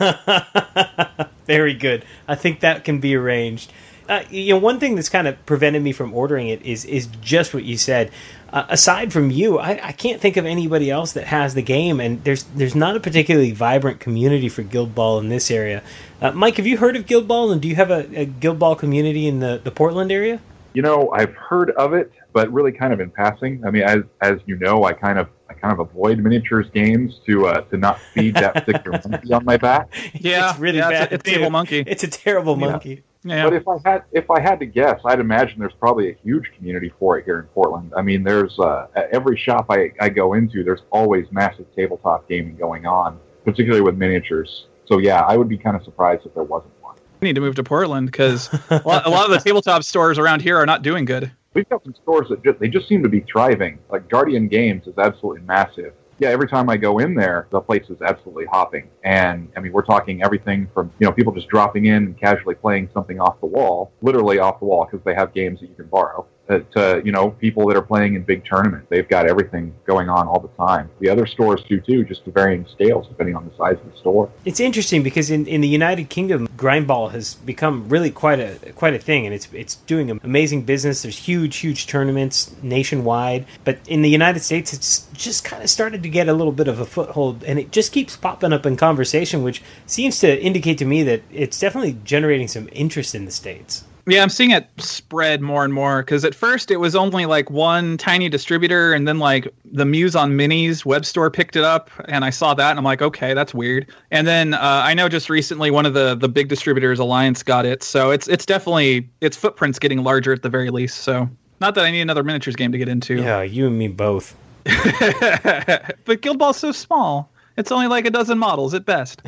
Very good. I think that can be arranged. Uh, you know, one thing that's kind of prevented me from ordering it is is just what you said. Uh, aside from you, I, I can't think of anybody else that has the game, and there's there's not a particularly vibrant community for Guild Ball in this area. Uh, Mike, have you heard of Guild Ball, and do you have a, a Guild Ball community in the, the Portland area? You know, I've heard of it, but really kind of in passing. I mean, as as you know, I kind of I kind of avoid miniatures games to uh, to not feed that particular monkey on my back. Yeah, it's really yeah, bad. It's, a, it's an evil monkey. It's a terrible Yeah. monkey. Yeah. But if I had if I had to guess, I'd imagine there's probably a huge community for it here in Portland. I mean, there's uh, at every shop I, I go into, there's always massive tabletop gaming going on, particularly with miniatures. So yeah, I would be kind of surprised if there wasn't one. I need to move to Portland because a lot of the tabletop stores around here are not doing good. We've got some stores that just, they just seem to be thriving. Like Guardian Games is absolutely massive. Yeah, every time I go in there, the place is absolutely hopping. And, I mean, we're talking everything from, you know, people just dropping in and casually playing something off the wall, literally off the wall, because they have games that you can borrow, uh, to, you know, people that are playing in big tournaments. They've got everything going on all the time. The other stores do, too, just to varying scales, depending on the size of the store. It's interesting because in, in the United Kingdom, Grindball has become really quite a quite a thing, and it's it's doing amazing business. There's huge, huge tournaments nationwide. But in the United States, it's just kind of started to get a little bit of a foothold, and it just keeps popping up in conversation, which seems to indicate to me that it's definitely generating some interest in the States. Yeah, I'm seeing it spread more and more, because at first it was only like one tiny distributor, and then like the Muse on Minis web store picked it up, and I saw that, and I'm like, okay, that's weird. And then uh, I know just recently one of the, the big distributors, Alliance, got it, so it's it's definitely, its footprint's getting larger at the very least, so not that I need another miniatures game to get into. Yeah, you and me both. But Guild Ball's so small. It's only like a dozen models at best.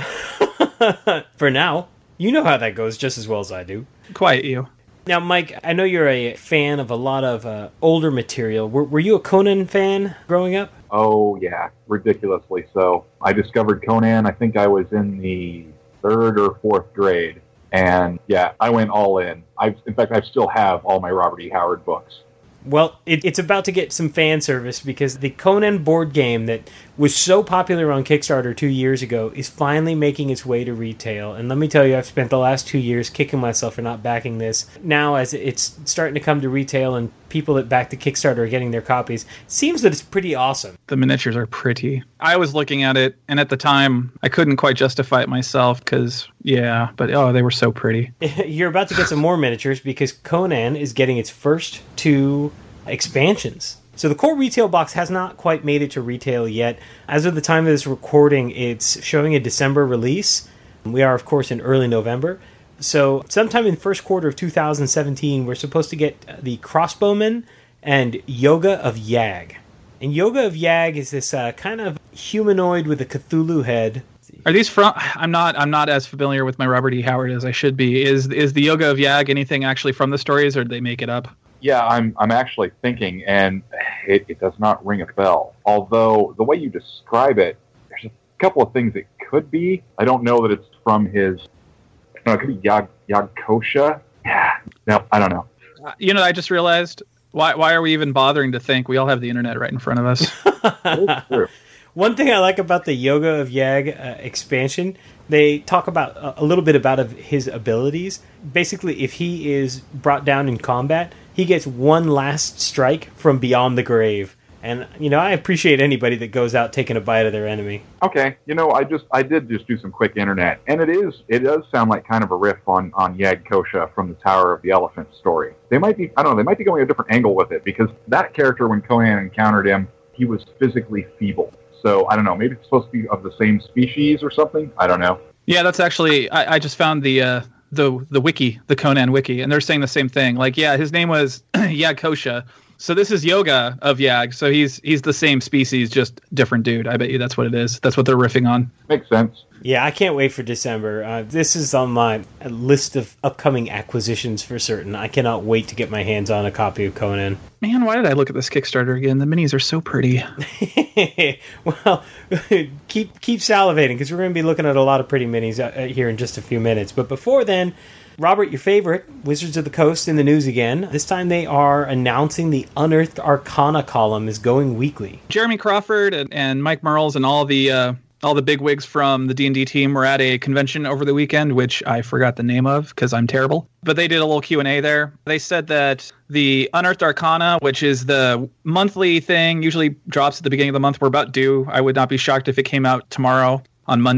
For now. You know how that goes just as well as I do. Quiet you. Now, Mike, I know you're a fan of a lot of uh, older material. Were, were you a Conan fan growing up? Oh, yeah, ridiculously so. I discovered Conan, I think I was in the third or fourth grade. And, yeah, I went all in. I've, in fact, I still have all my Robert E. Howard books. Well, it, it's about to get some fan service because the Conan board game that was so popular on Kickstarter two years ago is finally making its way to retail. And let me tell you, I've spent the last two years kicking myself for not backing this. Now, as it's starting to come to retail and people that back the Kickstarter are getting their copies, it seems that it's pretty awesome. The miniatures are pretty. I was looking at it, and at the time, I couldn't quite justify it myself because, yeah, but oh, they were so pretty. You're about to get some more miniatures because Conan is getting its first two expansions. So the core retail box has not quite made it to retail yet. As of the time of this recording, it's showing a December release. We are, of course, in early November. So sometime in the first quarter of two thousand seventeen, we're supposed to get the Crossbowman and Yoga of Yag. And Yoga of Yag is this uh, kind of humanoid with a Cthulhu head. Are these from? I'm not. I'm not as familiar with my Robert E. Howard as I should be. Is is the Yoga of Yag anything actually from the stories, or did they make it up? Yeah, I'm I'm actually thinking, and it, it does not ring a bell. Although the way you describe it, there's a couple of things it could be. I don't know that it's from his. No, it could be Yag Yagkosha. Yeah, no, I don't know. Uh, you know, I just realized why why are we even bothering to think? We all have the internet right in front of us. It's true. One thing I like about the Yoga of Yag uh, expansion, they talk about uh, a little bit about of his abilities. Basically, if he is brought down in combat, he gets one last strike from beyond the grave. And, you know, I appreciate anybody that goes out taking a bite of their enemy. Okay, you know, I just I did just do some quick internet, and it is it does sound like kind of a riff on on Yagkosha from the Tower of the Elephant story. They might be I don't know they might be going a different angle with it because that character, when Conan encountered him, he was physically feeble. So I don't know, maybe it's supposed to be of the same species or something. I don't know. Yeah, that's actually I, I just found the uh, the the wiki, the Conan wiki, and they're saying the same thing. Like, yeah, his name was Yagkosha. So this is Yoga of Yag. So he's he's the same species, just different dude. I bet you that's what it is. That's what they're riffing on. Makes sense. Yeah, I can't wait for December. Uh, this is on my list of upcoming acquisitions for certain. I cannot wait to get my hands on a copy of Conan. Man, why did I look at this Kickstarter again? The minis are so pretty. Well, keep keep salivating because we're going to be looking at a lot of pretty minis uh, here in just a few minutes. But before then, Robert, your favorite, Wizards of the Coast, in the news again. This time they are announcing the Unearthed Arcana column is going weekly. Jeremy Crawford and, and Mike Merles and all the uh, all the bigwigs from the D and D team were at a convention over the weekend, which I forgot the name of because I'm terrible. But they did a little Q and A there. They said that the Unearthed Arcana, which is the monthly thing, usually drops at the beginning of the month. We're about due. I would not be shocked if it came out tomorrow on Monday.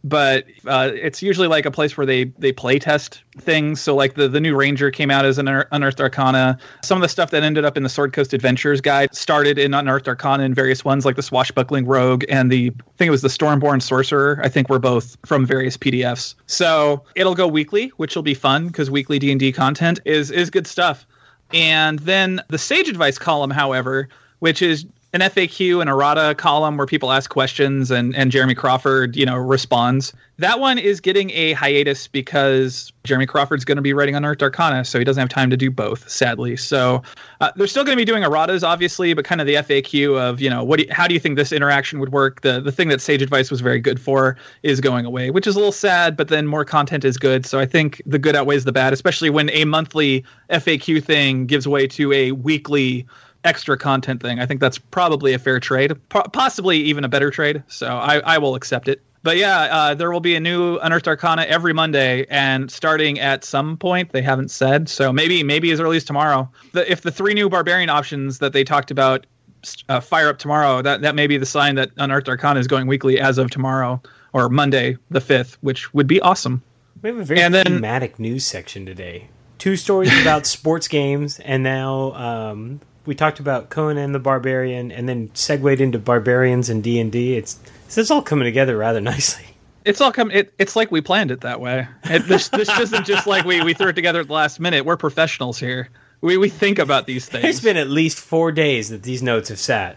but uh, it's usually like a place where they they play test things. So like the, the new Ranger came out as an Unearthed Arcana. Some of the stuff that ended up in the Sword Coast Adventures guide started in Unearthed Arcana in various ones, like the Swashbuckling Rogue and the I think it was the Stormborn Sorcerer. I think were both from various P D Fs. So it'll go weekly, which will be fun because weekly D and D content is is good stuff. And then the Sage Advice column, however, which is an F A Q and errata column where people ask questions and, and Jeremy Crawford, you know, responds. That one is getting a hiatus because Jeremy Crawford's going to be writing Unearthed Arcana, so he doesn't have time to do both, sadly. So uh, they're still going to be doing erratas, obviously, but kind of the F A Q of, you know, what do you, how do you think this interaction would work? The the thing that Sage Advice was very good for is going away, which is a little sad, but then more content is good. So I think the good outweighs the bad, especially when a monthly F A Q thing gives way to a weekly extra content thing. I think that's probably a fair trade, po- possibly even a better trade. So I, I will accept it. But yeah, uh, there will be a new Unearthed Arcana every Monday, and starting at some point, they haven't said. So maybe maybe as early as tomorrow. The, if the three new Barbarian options that they talked about uh, fire up tomorrow, that, that may be the sign that Unearthed Arcana is going weekly as of tomorrow, or Monday the fifth, which would be awesome. We have a very and then, thematic news section today. Two stories about sports games, and now... Um, we talked about Conan the Barbarian, and then segued into Barbarians and D and D. It's it's all coming together rather nicely. It's all come. It, it's like we planned it that way. It, this this isn't just like we, we threw it together at the last minute. We're professionals here. We we think about these things. There's been at least four days that these notes have sat.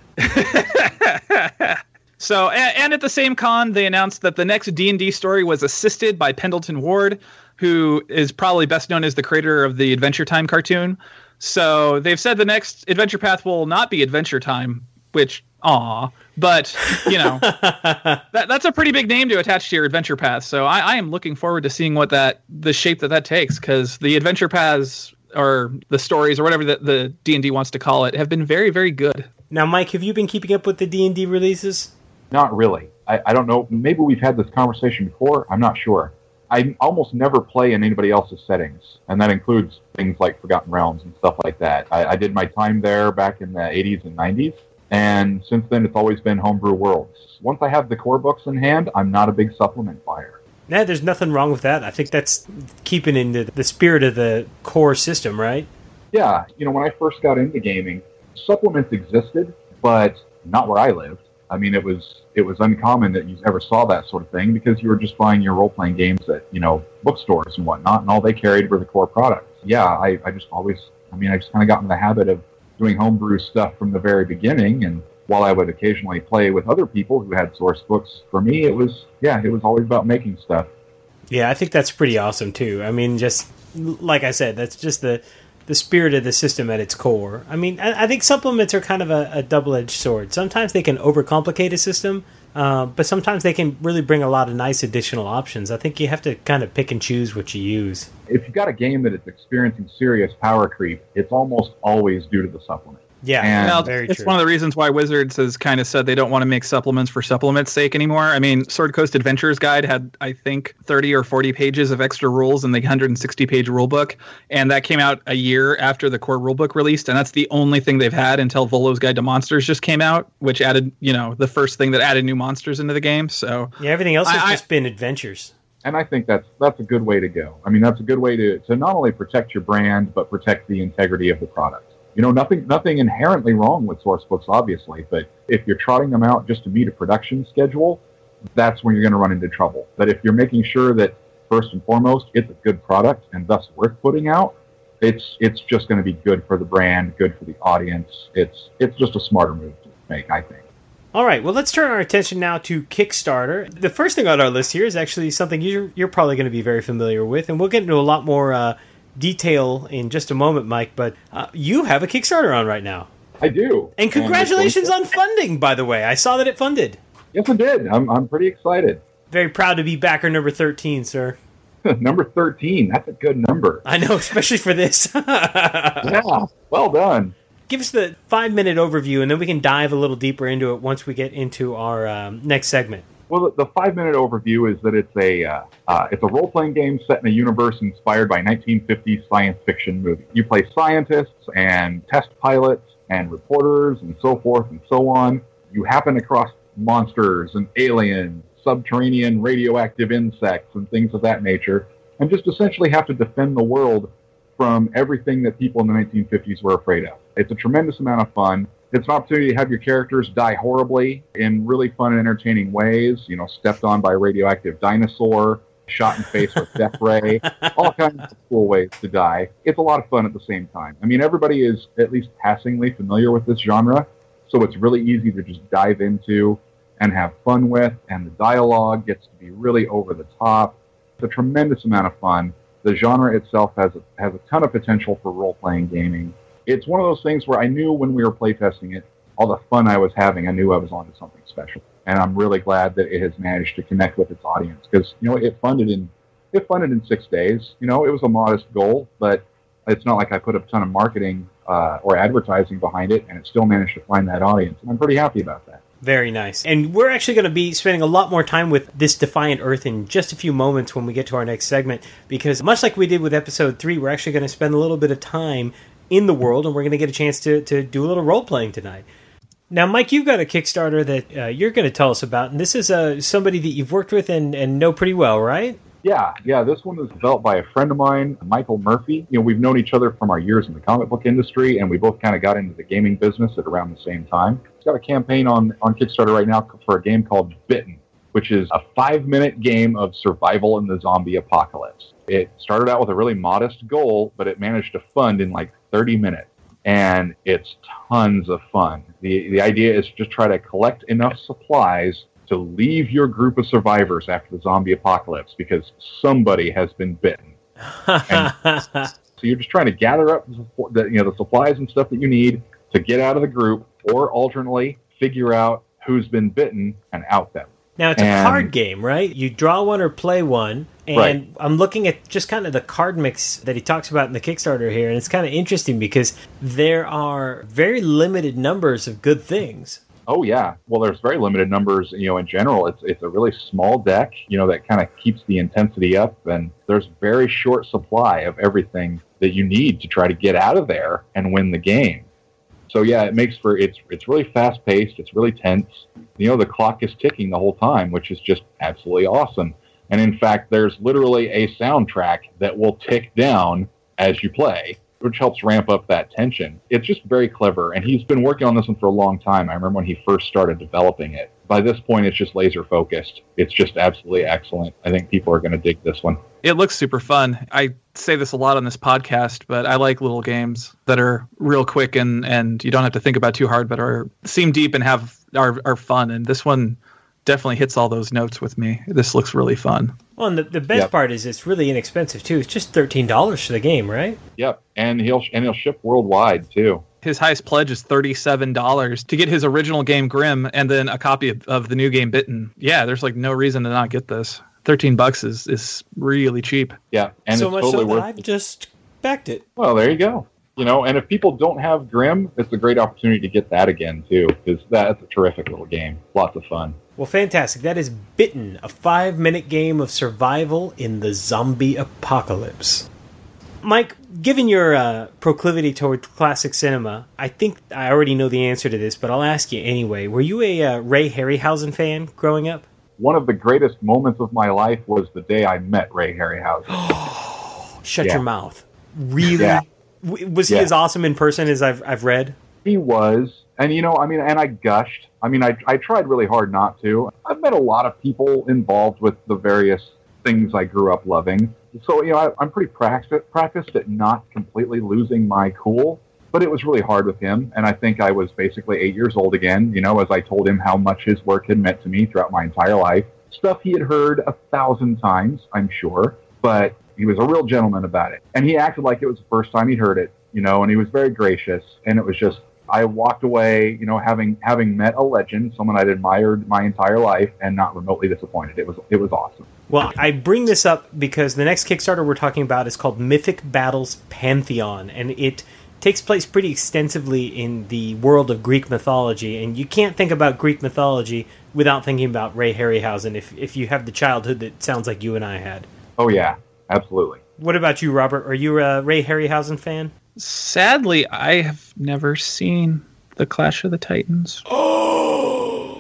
So, and, and at the same con, they announced that the next D and D story was assisted by Pendleton Ward, who is probably best known as the creator of the Adventure Time cartoon. So they've said the next Adventure Path will not be Adventure Time, which, aw, but, you know, that, that's a pretty big name to attach to your Adventure Path. So I, I am looking forward to seeing what that, the shape that that takes, because the Adventure Paths, or the stories, or whatever the, the D and D wants to call it, have been very, very good. Now, Mike, have you been keeping up with the D and D releases? Not really. I, I don't know. Maybe we've had this conversation before. I'm not sure. I almost never play in anybody else's settings, and that includes things like Forgotten Realms and stuff like that. I, I did my time there back in the eighties and nineties, and since then it's always been Homebrew Worlds. Once I have the core books in hand, I'm not a big supplement buyer. Nah, there's nothing wrong with that. I think that's keeping in the, the spirit of the core system, right? Yeah. You know, when I first got into gaming, supplements existed, but not where I lived. I mean, it was it was uncommon that you ever saw that sort of thing because you were just buying your role-playing games at, you know, bookstores and whatnot, and all they carried were the core products. Yeah, I, I just always, I mean, I just kind of got in the habit of doing homebrew stuff from the very beginning, and while I would occasionally play with other people who had source books, for me, it was, yeah, it was always about making stuff. Yeah, I think that's pretty awesome, too. I mean, just, like I said, that's just the... the spirit of the system at its core. I mean, I, I think supplements are kind of a, a double-edged sword. Sometimes they can overcomplicate a system, uh, but sometimes they can really bring a lot of nice additional options. I think you have to kind of pick and choose what you use. If you've got a game that is experiencing serious power creep, it's almost always due to the supplement. Yeah, and well, very it's true. one of the reasons why Wizards has kind of said they don't want to make supplements for supplements' sake anymore. I mean, Sword Coast Adventures Guide had, I think, thirty or forty pages of extra rules in the one hundred sixty page rulebook, and that came out a year after the core rulebook released, and that's the only thing they've had until Volo's Guide to Monsters just came out, which added, you know, the first thing that added new monsters into the game. So yeah, everything else has I, just been adventures. And I think that's that's a good way to go. I mean, that's a good way to, to not only protect your brand, but protect the integrity of the product. You know, nothing nothing inherently wrong with source books, obviously, but if you're trotting them out just to meet a production schedule, that's when you're going to run into trouble. But if you're making sure that, first and foremost, it's a good product and thus worth putting out, it's it's just going to be good for the brand, good for the audience. It's it's just a smarter move to make, I think. All right, well, let's turn our attention now to Kickstarter. The first thing on our list here is actually something you're, you're probably going to be very familiar with, and we'll get into a lot more uh, detail in just a moment, Mike, but uh, you have a Kickstarter on right now. I do. And congratulations and on funding, by the way. I saw that it funded. Yes, it did. I'm I'm pretty excited. Very proud to be backer number thirteen, sir. Number thirteen, that's a good number. I know, especially for this. Yeah, well done. Give us the five-minute overview, and then we can dive a little deeper into it once we get into our um, next segment. Well, the, the five-minute overview is that it's a uh, uh, it's a role-playing game set in a universe inspired by nineteen fifties science fiction movie. You play scientists and test pilots and reporters and so forth and so on. You happen across monsters and aliens subterranean radioactive insects and things of that nature, and just essentially have to defend the world from everything that people in the nineteen fifties were afraid of. It's a tremendous amount of fun. It's an opportunity to have your characters die horribly in really fun and entertaining ways, you know, stepped on by a radioactive dinosaur, shot in the face with death ray, all kinds of cool ways to die. It's a lot of fun at the same time. I mean, everybody is at least passingly familiar with this genre, so it's really easy to just dive into and have fun with, and the dialogue gets to be really over the top. It's a tremendous amount of fun. The genre itself has a, has a ton of potential for role-playing gaming. It's one of those things where I knew when we were playtesting it, all the fun I was having, I knew I was onto something special. And I'm really glad that it has managed to connect with its audience, because, you know, it funded in it funded in six days. You know, it was a modest goal, but it's not like I put a ton of marketing uh, or advertising behind it, and it still managed to find that audience. And I'm pretty happy about that. Very nice. And we're actually going to be spending a lot more time with this Defiant Earth in just a few moments when we get to our next segment, because much like we did with episode three, we're actually going to spend a little bit of time in the world, and we're going to get a chance to, to do a little role-playing tonight. Now, Mike, you've got a Kickstarter that uh, you're going to tell us about, and this is uh, somebody that you've worked with and, and know pretty well, right? Yeah, yeah. This one was developed by a friend of mine, Michael Murphy. You know, we've known each other from our years in the comic book industry, and we both kind of got into the gaming business at around the same time. He's got a campaign on, on Kickstarter right now for a game called Bitten, which is a five-minute game of survival in the zombie apocalypse. It started out with a really modest goal, but it managed to fund in like thirty minutes. And it's tons of fun. The the idea is to just try to collect enough supplies to leave your group of survivors after the zombie apocalypse, because somebody has been bitten. And so you're just trying to gather up the, you know, the supplies and stuff that you need to get out of the group, or alternately figure out who's been bitten and out them. Now, it's and, a card game, right? You draw one or play one, and right. I'm looking at just kind of the card mix that he talks about in the Kickstarter here, and it's kind of interesting because there are very limited numbers of good things. Oh, yeah. Well, there's very limited numbers, you know, in general. It's it's a really small deck, you know, that kind of keeps the intensity up, and there's very short supply of everything that you need to try to get out of there and win the game. So, yeah, it makes for, it's it's really fast-paced, it's really tense. You know, the clock is ticking the whole time, which is just absolutely awesome. And in fact, there's literally a soundtrack that will tick down as you play, which helps ramp up that tension. It's just very clever, and he's been working on this one for a long time. I remember when he first started developing it. By this point, it's just laser-focused. It's just absolutely excellent. I think people are going to dig this one. It looks super fun. I say this a lot on this podcast, but I like little games that are real quick and, and you don't have to think about too hard, but are seem deep and have are are fun. And this one definitely hits all those notes with me. This looks really fun. Well, and the, the best yep. part is it's really inexpensive, too. It's just thirteen dollars for the game, right? Yep, and he'll and he'll ship worldwide, too. His highest pledge is thirty-seven dollars to get his original game Grimm and then a copy of, of the new game Bitten. Yeah, there's like no reason to not get this. thirteen bucks is, is really cheap. Yeah, and so it's much totally so that worth I've it. just backed it. Well, there you go. You know, and if people don't have Grimm, it's a great opportunity to get that again, too, because that's a terrific little game. Lots of fun. Well, fantastic. That is Bitten, a five-minute game of survival in the zombie apocalypse. Mike, given your uh, proclivity toward classic cinema, I think I already know the answer to this, but I'll ask you anyway. Were you a uh, Ray Harryhausen fan growing up? One of the greatest moments of my life was the day I met Ray Harryhausen. Shut yeah. your mouth. Really? Yeah. Was he yeah. as awesome in person as I've I've read? He was. And, you know, I mean, and I gushed. I mean, I, I tried really hard not to. I've met a lot of people involved with the various things I grew up loving. So, you know, I, I'm pretty practiced, practiced at not completely losing my cool. But it was really hard with him. And I think I was basically eight years old again, you know, as I told him how much his work had meant to me throughout my entire life. Stuff he had heard a thousand times, I'm sure. But he was a real gentleman about it. And he acted like it was the first time he'd heard it, you know, and he was very gracious. And it was just, I walked away, you know, having having met a legend, someone I'd admired my entire life, and not remotely disappointed. It was it was awesome. Well, I bring this up because the next Kickstarter we're talking about is called Mythic Battles Pantheon, and it takes place pretty extensively in the world of Greek mythology, and you can't think about Greek mythology without thinking about Ray Harryhausen if if you have the childhood that sounds like you and I had. Oh, yeah, absolutely. What about you, Robert? Are you a Ray Harryhausen fan? Sadly, I have never seen The Clash of the Titans. Oh!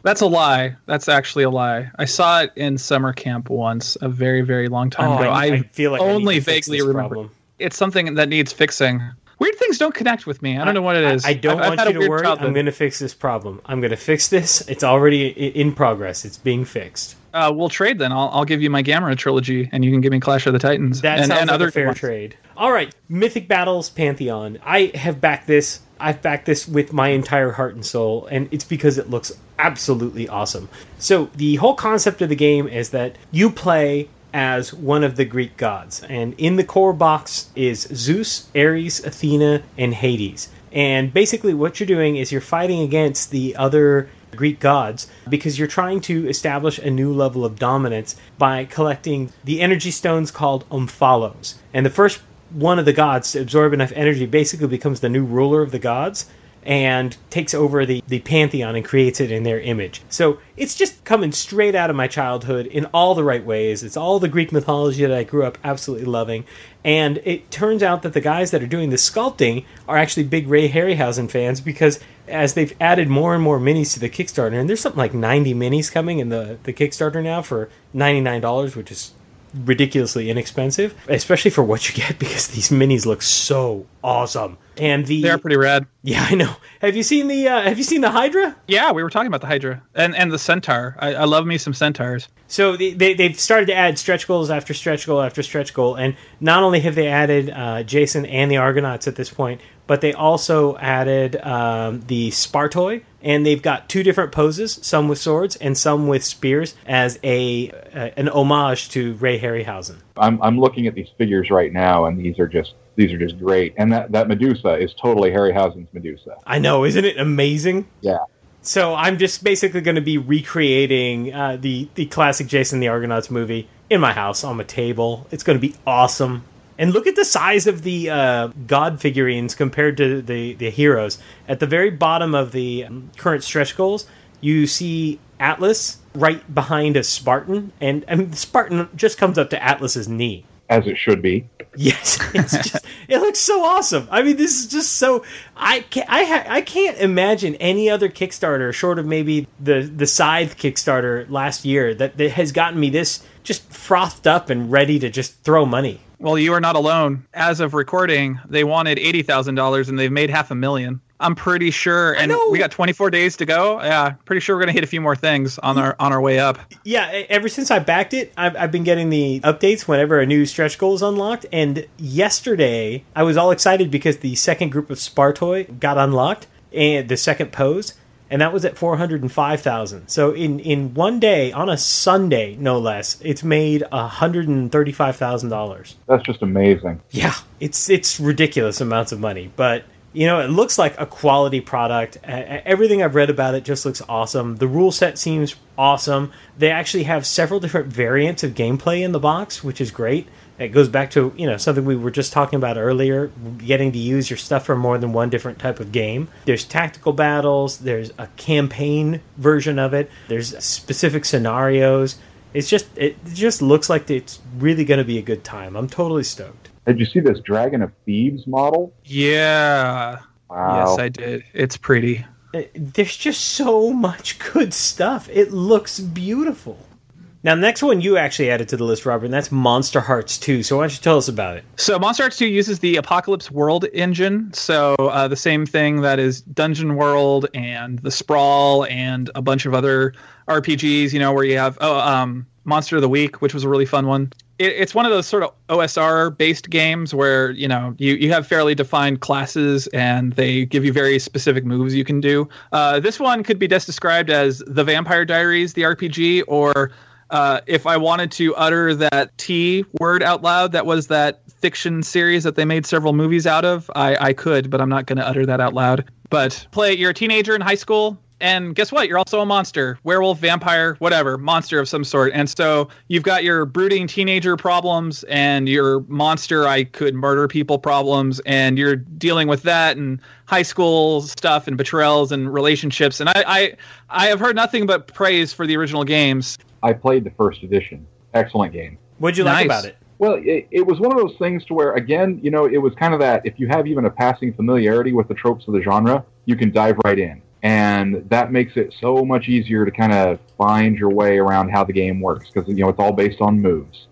That's a lie. That's actually a lie. I saw it in summer camp once, a very, very long time Oh, ago. I, I feel like I need only to fix vaguely this remember. problem. It's something that needs fixing. Weird things don't connect with me. I don't know what it is. I, I don't I've, want I've had you a to weird worry. childhood. I'm going to fix this problem. I'm going to fix this. It's already i- in progress. It's being fixed. Uh, we'll trade then. I'll, I'll give you my Gamera trilogy, and you can give me Clash of the Titans. That and, sounds and like other a fair ones. trade. All right, Mythic Battles Pantheon. I have backed this. I've backed this with my entire heart and soul, and it's because it looks absolutely awesome. So the whole concept of the game is that you play as one of the Greek gods, and in the core box is Zeus, Ares, Athena, and Hades. And basically what you're doing is you're fighting against the other Greek gods because you're trying to establish a new level of dominance by collecting the energy stones called Omphalos. And the first one of the gods to absorb enough energy basically becomes the new ruler of the gods and takes over the, the pantheon and creates it in their image. So it's just coming straight out of my childhood in all the right ways. It's all the Greek mythology that I grew up absolutely loving. And it turns out that the guys that are doing the sculpting are actually big Ray Harryhausen fans because as they've added more and more minis to the Kickstarter, and there's something like ninety minis coming in the, the Kickstarter now for ninety-nine dollars, which is ridiculously inexpensive, especially for what you get because these minis look so awesome. And the They're pretty rad. Yeah, I know. Have you seen the uh, Have you seen the Hydra? Yeah, we were talking about the Hydra and and the Centaur. I, I love me some Centaurs. So they, they they've started to add stretch goals after stretch goal after stretch goal, and not only have they added uh, Jason and the Argonauts at this point, but they also added um, the Spartoi, and they've got two different poses, some with swords and some with spears, as a uh, an homage to Ray Harryhausen. I'm I'm looking at these figures right now, and these are just these are just great. And that, that Medusa is totally Harryhausen's Medusa. I know, isn't it amazing? Yeah. So I'm just basically going to be recreating uh, the the classic Jason and the Argonauts movie in my house on my table. It's going to be awesome. And look at the size of the uh, god figurines compared to the, the heroes. At the very bottom of the um, current stretch goals, you see Atlas right behind a Spartan. And I mean, the Spartan just comes up to Atlas's knee. As it should be. Yes, it's just, it looks so awesome. I mean, this is just so I can't I, ha, I can't imagine any other Kickstarter short of maybe the the Scythe Kickstarter last year that, that has gotten me this just frothed up and ready to just throw money. Well, you are not alone. As of recording, they wanted eighty thousand dollars and they've made half a million. I'm pretty sure, and we got twenty-four days to go. Yeah, pretty sure we're gonna hit a few more things on our on our way up. Yeah, ever since I backed it, I've, I've been getting the updates whenever a new stretch goal is unlocked. And yesterday, I was all excited because the second group of Spartoi got unlocked, and the second pose, and that was at four hundred five thousand. So in, in one day, on a Sunday, no less, it's made one hundred thirty-five thousand dollars. That's just amazing. Yeah, it's it's ridiculous amounts of money, but you know, it looks like a quality product. Uh, everything I've read about it just looks awesome. The rule set seems awesome. They actually have several different variants of gameplay in the box, which is great. It goes back to, you know, something we were just talking about earlier, getting to use your stuff for more than one different type of game. There's tactical battles. There's a campaign version of it. There's specific scenarios. It's just, it just looks like it's really going to be a good time. I'm totally stoked. Did you see this Dragon of Thieves model? Yeah. Wow. Yes, I did. It's pretty. There's just so much good stuff. It looks beautiful. Now, the next one you actually added to the list, Robert, and that's Monster Hearts two. So why don't you tell us about it? So Monster Hearts two uses the Apocalypse World engine. So uh, the same thing that is Dungeon World and the Sprawl and a bunch of other R P Gs, you know, where you have oh, um, Monster of the Week, which was a really fun one. It, it's one of those sort of O S R-based games where, you know, you, you have fairly defined classes and they give you very specific moves you can do. Uh, this one could be best described as The Vampire Diaries, the R P G, or... Uh, if I wanted to utter that T word out loud, that was that fiction series that they made several movies out of, I, I could, but I'm not going to utter that out loud. But play, you're a teenager in high school, and guess what? You're also a monster, werewolf, vampire, whatever, monster of some sort. And so you've got your brooding teenager problems and your monster, I could murder people problems, and you're dealing with that and high school stuff and betrayals and relationships. And I, I, I have heard nothing but praise for the original games. I played the first edition. Excellent game. What'd you Nice. like about it? Well, it, it was one of those things to where, again, you know, it was kind of that, if you have even a passing familiarity with the tropes of the genre, you can dive right in. And that makes it so much easier to kind of find your way around how the game works, because you know it's all based on moves.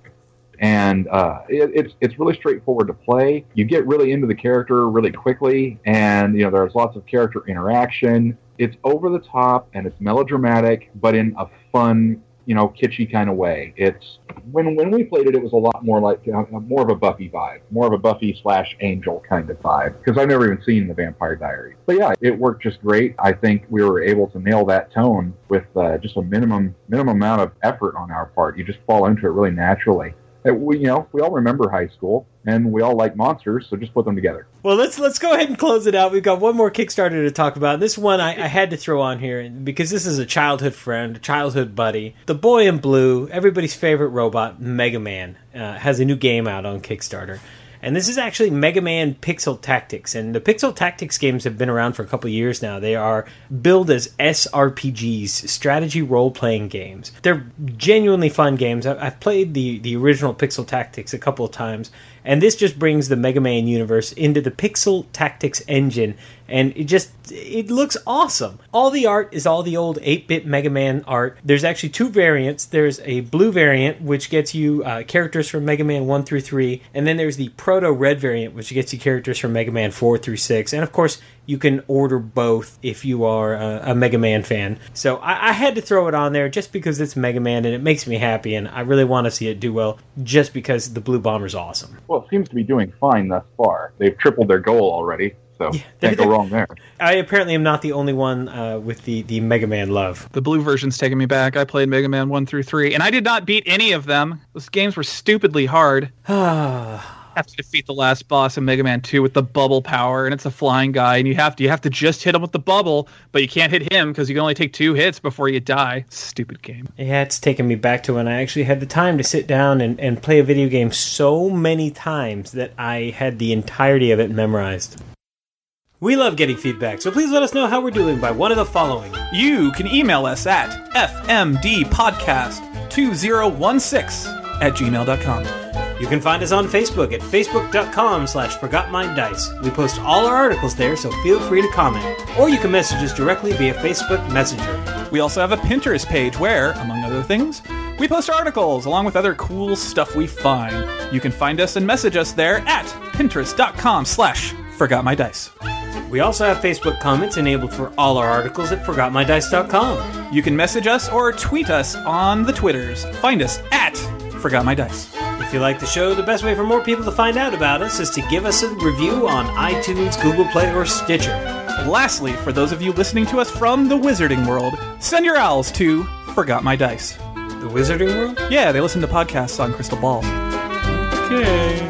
And uh, it, it's it's really straightforward to play. You get really into the character really quickly, and you know there's lots of character interaction. It's over the top and it's melodramatic, but in a fun, you know, kitschy kind of way. It's when when we played it, it was a lot more like uh, more of a Buffy vibe, more of a Buffy slash Angel kind of vibe. Because I've never even seen The Vampire Diaries. But yeah, it worked just great. I think we were able to nail that tone with uh, just a minimum minimum amount of effort on our part. You just fall into it really naturally. We, you know, we all remember high school, and we all like monsters, so just put them together. Well, let's let's go ahead and close it out. We've got one more Kickstarter to talk about. This one I, I had to throw on here because this is a childhood friend, a childhood buddy. The boy in blue, everybody's favorite robot, Mega Man, uh, has a new game out on Kickstarter. And this is actually Mega Man Pixel Tactics. And the Pixel Tactics games have been around for a couple years now. They are billed as S R P Gs, strategy role-playing games. They're genuinely fun games. I've played the, the original Pixel Tactics a couple of times. And this just brings the Mega Man universe into the Pixel Tactics engine. And it just, it looks awesome. All the art is all the old eight-bit Mega Man art. There's actually two variants. There's a blue variant, which gets you uh, characters from Mega Man one through three. And then there's the proto-red variant, which gets you characters from Mega Man four through six. And of course, you can order both if you are a, a Mega Man fan. So I, I had to throw it on there just because it's Mega Man and it makes me happy. And I really want to see it do well just because the Blue Bomber's awesome. Well, it seems to be doing fine thus far. They've tripled their goal already. So yeah, can't go wrong there. I apparently am not the only one uh, with the, the Mega Man love. The blue version's taking me back. I played Mega Man one through three, and I did not beat any of them. Those games were stupidly hard. Have to defeat the last boss in Mega Man two with the bubble power, and it's a flying guy, and you have to you have to just hit him with the bubble, but you can't hit him because you can only take two hits before you die. Stupid game. Yeah, it's taken me back to when I actually had the time to sit down and, and play a video game so many times that I had the entirety of it memorized. We love getting feedback, so please let us know how we're doing by one of the following. You can email us at f m d podcast two zero one six at gmail dot com. You can find us on Facebook at facebook.com slash forgotmydice. We post all our articles there, so feel free to comment. Or you can message us directly via Facebook Messenger. We also have a Pinterest page where, among other things, we post articles along with other cool stuff we find. You can find us and message us there at pinterest.com slash forgotmydice. We also have Facebook comments enabled for all our articles at forgot my dice dot com. You can message us or tweet us on the Twitters. Find us at forgotmydice. If you like the show, the best way for more people to find out about us is to give us a review on iTunes, Google Play, or Stitcher. Lastly, for those of you listening to us from the Wizarding World, send your owls to Forgot My Dice. The Wizarding World? Yeah, they listen to podcasts on crystal balls. Okay.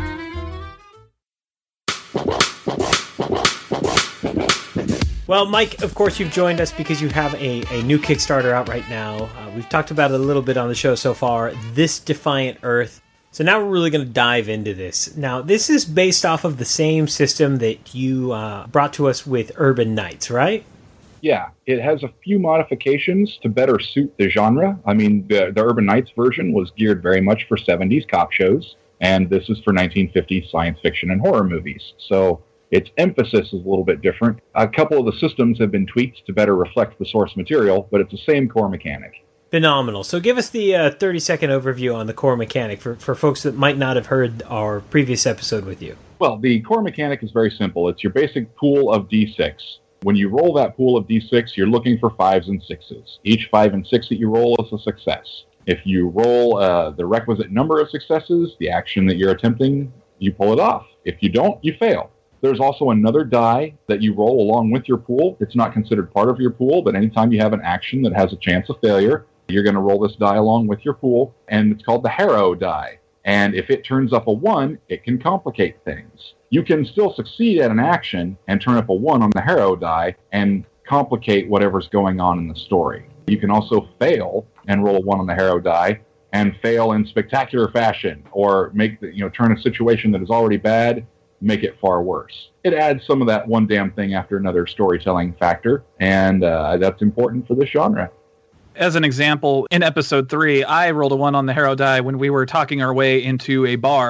Well, Mike, of course, you've joined us because you have a, a new Kickstarter out right now. Uh, we've talked about it a little bit on the show so far, This Defiant Earth. So now we're really going to dive into this. Now, this is based off of the same system that you uh, brought to us with Urban Knights, right? Yeah, it has a few modifications to better suit the genre. I mean, the, the Urban Knights version was geared very much for seventies cop shows, and this is for nineteen fifties science fiction and horror movies. So its emphasis is a little bit different. A couple of the systems have been tweaked to better reflect the source material, but it's the same core mechanic. Phenomenal. So give us the uh, thirty-second overview on the core mechanic for, for folks that might not have heard our previous episode with you. Well, the core mechanic is very simple. It's your basic pool of D six. When you roll that pool of D six, you're looking for fives and sixes. Each five and six that you roll is a success. If you roll uh, the requisite number of successes, the action that you're attempting, you pull it off. If you don't, you fail. There's also another die that you roll along with your pool. It's not considered part of your pool, but anytime you have an action that has a chance of failure, you're going to roll this die along with your pool, and it's called the Harrow die. And if it turns up a one, it can complicate things. You can still succeed at an action and turn up a one on the Harrow die and complicate whatever's going on in the story. You can also fail and roll a one on the Harrow die and fail in spectacular fashion, or make the, you know, turn a situation that is already bad, make it far worse. It adds some of that one damn thing after another storytelling factor, and uh, that's important for this genre. As an example, in episode three, I rolled a one on the Harrow die when we were talking our way into a bar,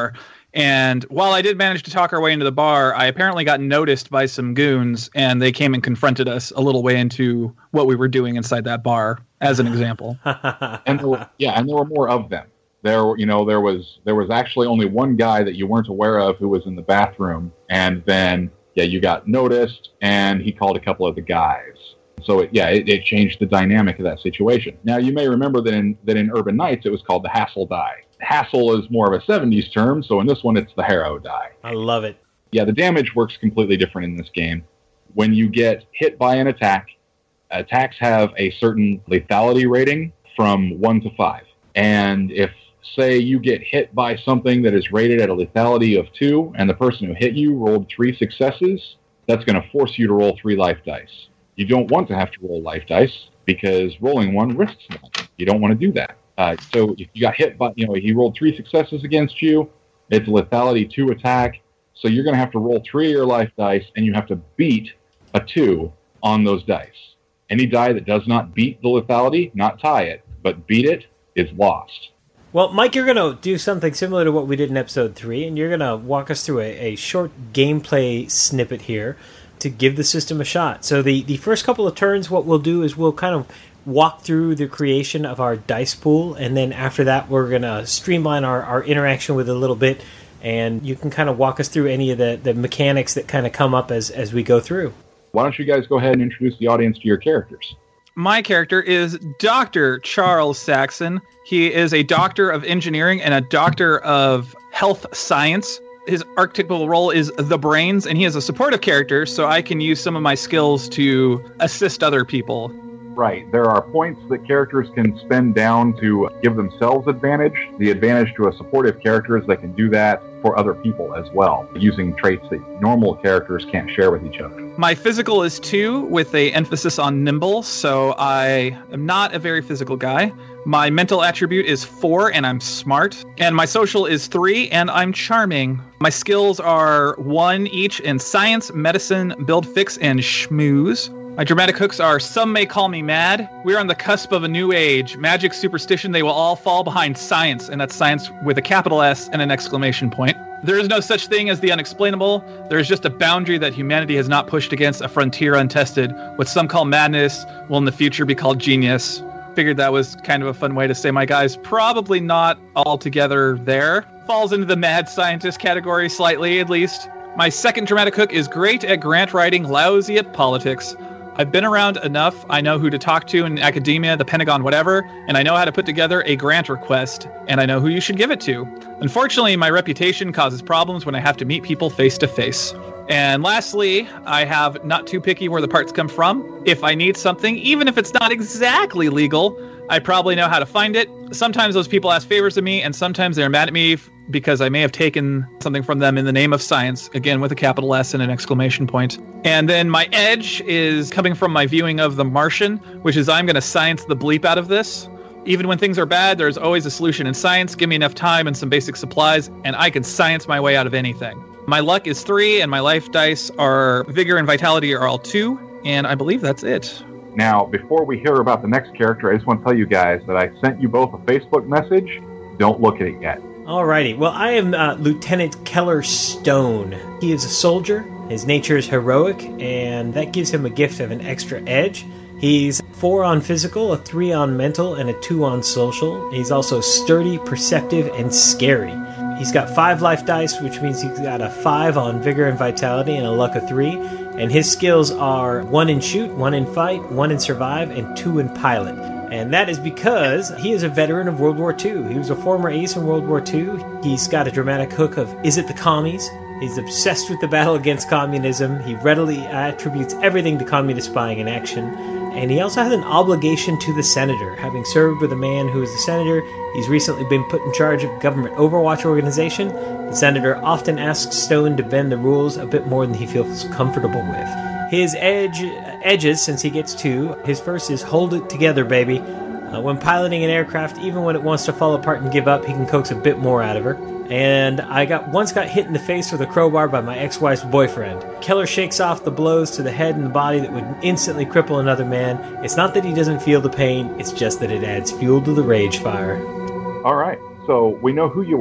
And while I did manage to talk our way into the bar, I apparently got noticed by some goons, and they came and confronted us a little way into what we were doing inside that bar, as an example. and there were, yeah, and there were more of them. There, you know, there was there was actually only one guy that you weren't aware of who was in the bathroom, and then yeah, you got noticed, and he called a couple of the guys. So it, yeah, it, it changed the dynamic of that situation. Now you may remember that in that in Urban Knights it was called the Hassle die. Hassle is more of a seventies term, so in this one it's the Harrow die. I love it. Yeah, the damage works completely different in this game. When you get hit by an attack, attacks have a certain lethality rating from one to five. And if, say, you get hit by something that is rated at a lethality of two, and the person who hit you rolled three successes, that's going to force you to roll three life dice. You don't want to have to roll life dice, because rolling one risks nothing. You don't want to do that. Uh, so if you got hit by, you know, he rolled three successes against you, it's a lethality two attack, so you're going to have to roll three of your life dice, and you have to beat a two on those dice. Any die that does not beat the lethality, not tie it, but beat it, is lost. Well, Mike, you're going to do something similar to what we did in episode three, and you're going to walk us through a, a short gameplay snippet here to give the system a shot. So the, the first couple of turns, what we'll do is we'll kind of walk through the creation of our dice pool, and then after that we're going to streamline our, our interaction with it a little bit, and you can kind of walk us through any of the, the mechanics that kind of come up as, as we go through. Why don't you guys go ahead and introduce the audience to your characters? My character is Doctor Charles Saxon. He is a doctor of engineering and a doctor of health science. His archetypal role is the brains, and he is a supportive character, so I can use some of my skills to assist other people. Right. There are points that characters can spend down to give themselves advantage. The advantage to a supportive character is they can do that for other people as well, using traits that normal characters can't share with each other. My physical is two, with a emphasis on nimble, so I am not a very physical guy. My mental attribute is four, and I'm smart. And my social is three, and I'm charming. My skills are one each in science, medicine, build, fix, and schmooze. My dramatic hooks are, some may call me mad. We're on the cusp of a new age. Magic, superstition, they will all fall behind science. And that's science with a capital S and an exclamation point. There is no such thing as the unexplainable. There is just a boundary that humanity has not pushed against, a frontier untested. What some call madness will in the future be called genius. Figured that was kind of a fun way to say my guy's probably not altogether there. Falls into the mad scientist category slightly, at least. My second dramatic hook is great at grant writing, lousy at politics. I've been around enough. I know who to talk to in academia, the Pentagon, whatever, and I know how to put together a grant request, and I know who you should give it to. Unfortunately, my reputation causes problems when I have to meet people face to face. And lastly, I have not too picky where the parts come from. If I need something, even if it's not exactly legal, I probably know how to find it. Sometimes those people ask favors of me, and sometimes they're mad at me because I may have taken something from them in the name of science, again with a capital S and an exclamation point. And then my edge is coming from my viewing of The Martian, which is I'm going to science the bleep out of this. Even when things are bad, there's always a solution in science. Give me enough time and some basic supplies, and I can science my way out of anything. My luck is three, and my life dice are vigor and vitality are all two, and I believe that's it. Now, before we hear about the next character, I just want to tell you guys that I sent you both a Facebook message. Don't look at it yet. Alrighty. Well, I am uh, Lieutenant Keller Stone. He is a soldier. His nature is heroic, and that gives him a gift of an extra edge. He's four on physical, a three on mental, and a two on social. He's also sturdy, perceptive, and scary. He's got five life dice, which means he's got a five on vigor and vitality and a luck of three. And his skills are one in shoot, one in fight, one in survive, and two in pilot. And that is because he is a veteran of World War Two. He was a former ace in World War Two. He's got a dramatic hook of, is it the commies? He's obsessed with the battle against communism. He readily attributes everything to communist spying in action. And he also has an obligation to the senator. Having served with a man who is the senator, he's recently been put in charge of government overwatch organization. The senator often asks Stone to bend the rules a bit more than he feels comfortable with. His edge edges, since he gets two, his first is hold it together, baby. Uh, when piloting an aircraft, even when it wants to fall apart and give up, he can coax a bit more out of her. And I got once got hit in the face with a crowbar by my ex-wife's boyfriend. Keller shakes off the blows to the head and the body that would instantly cripple another man. It's not that he doesn't feel the pain, it's just that it adds fuel to the rage fire. All right, so we know who you are.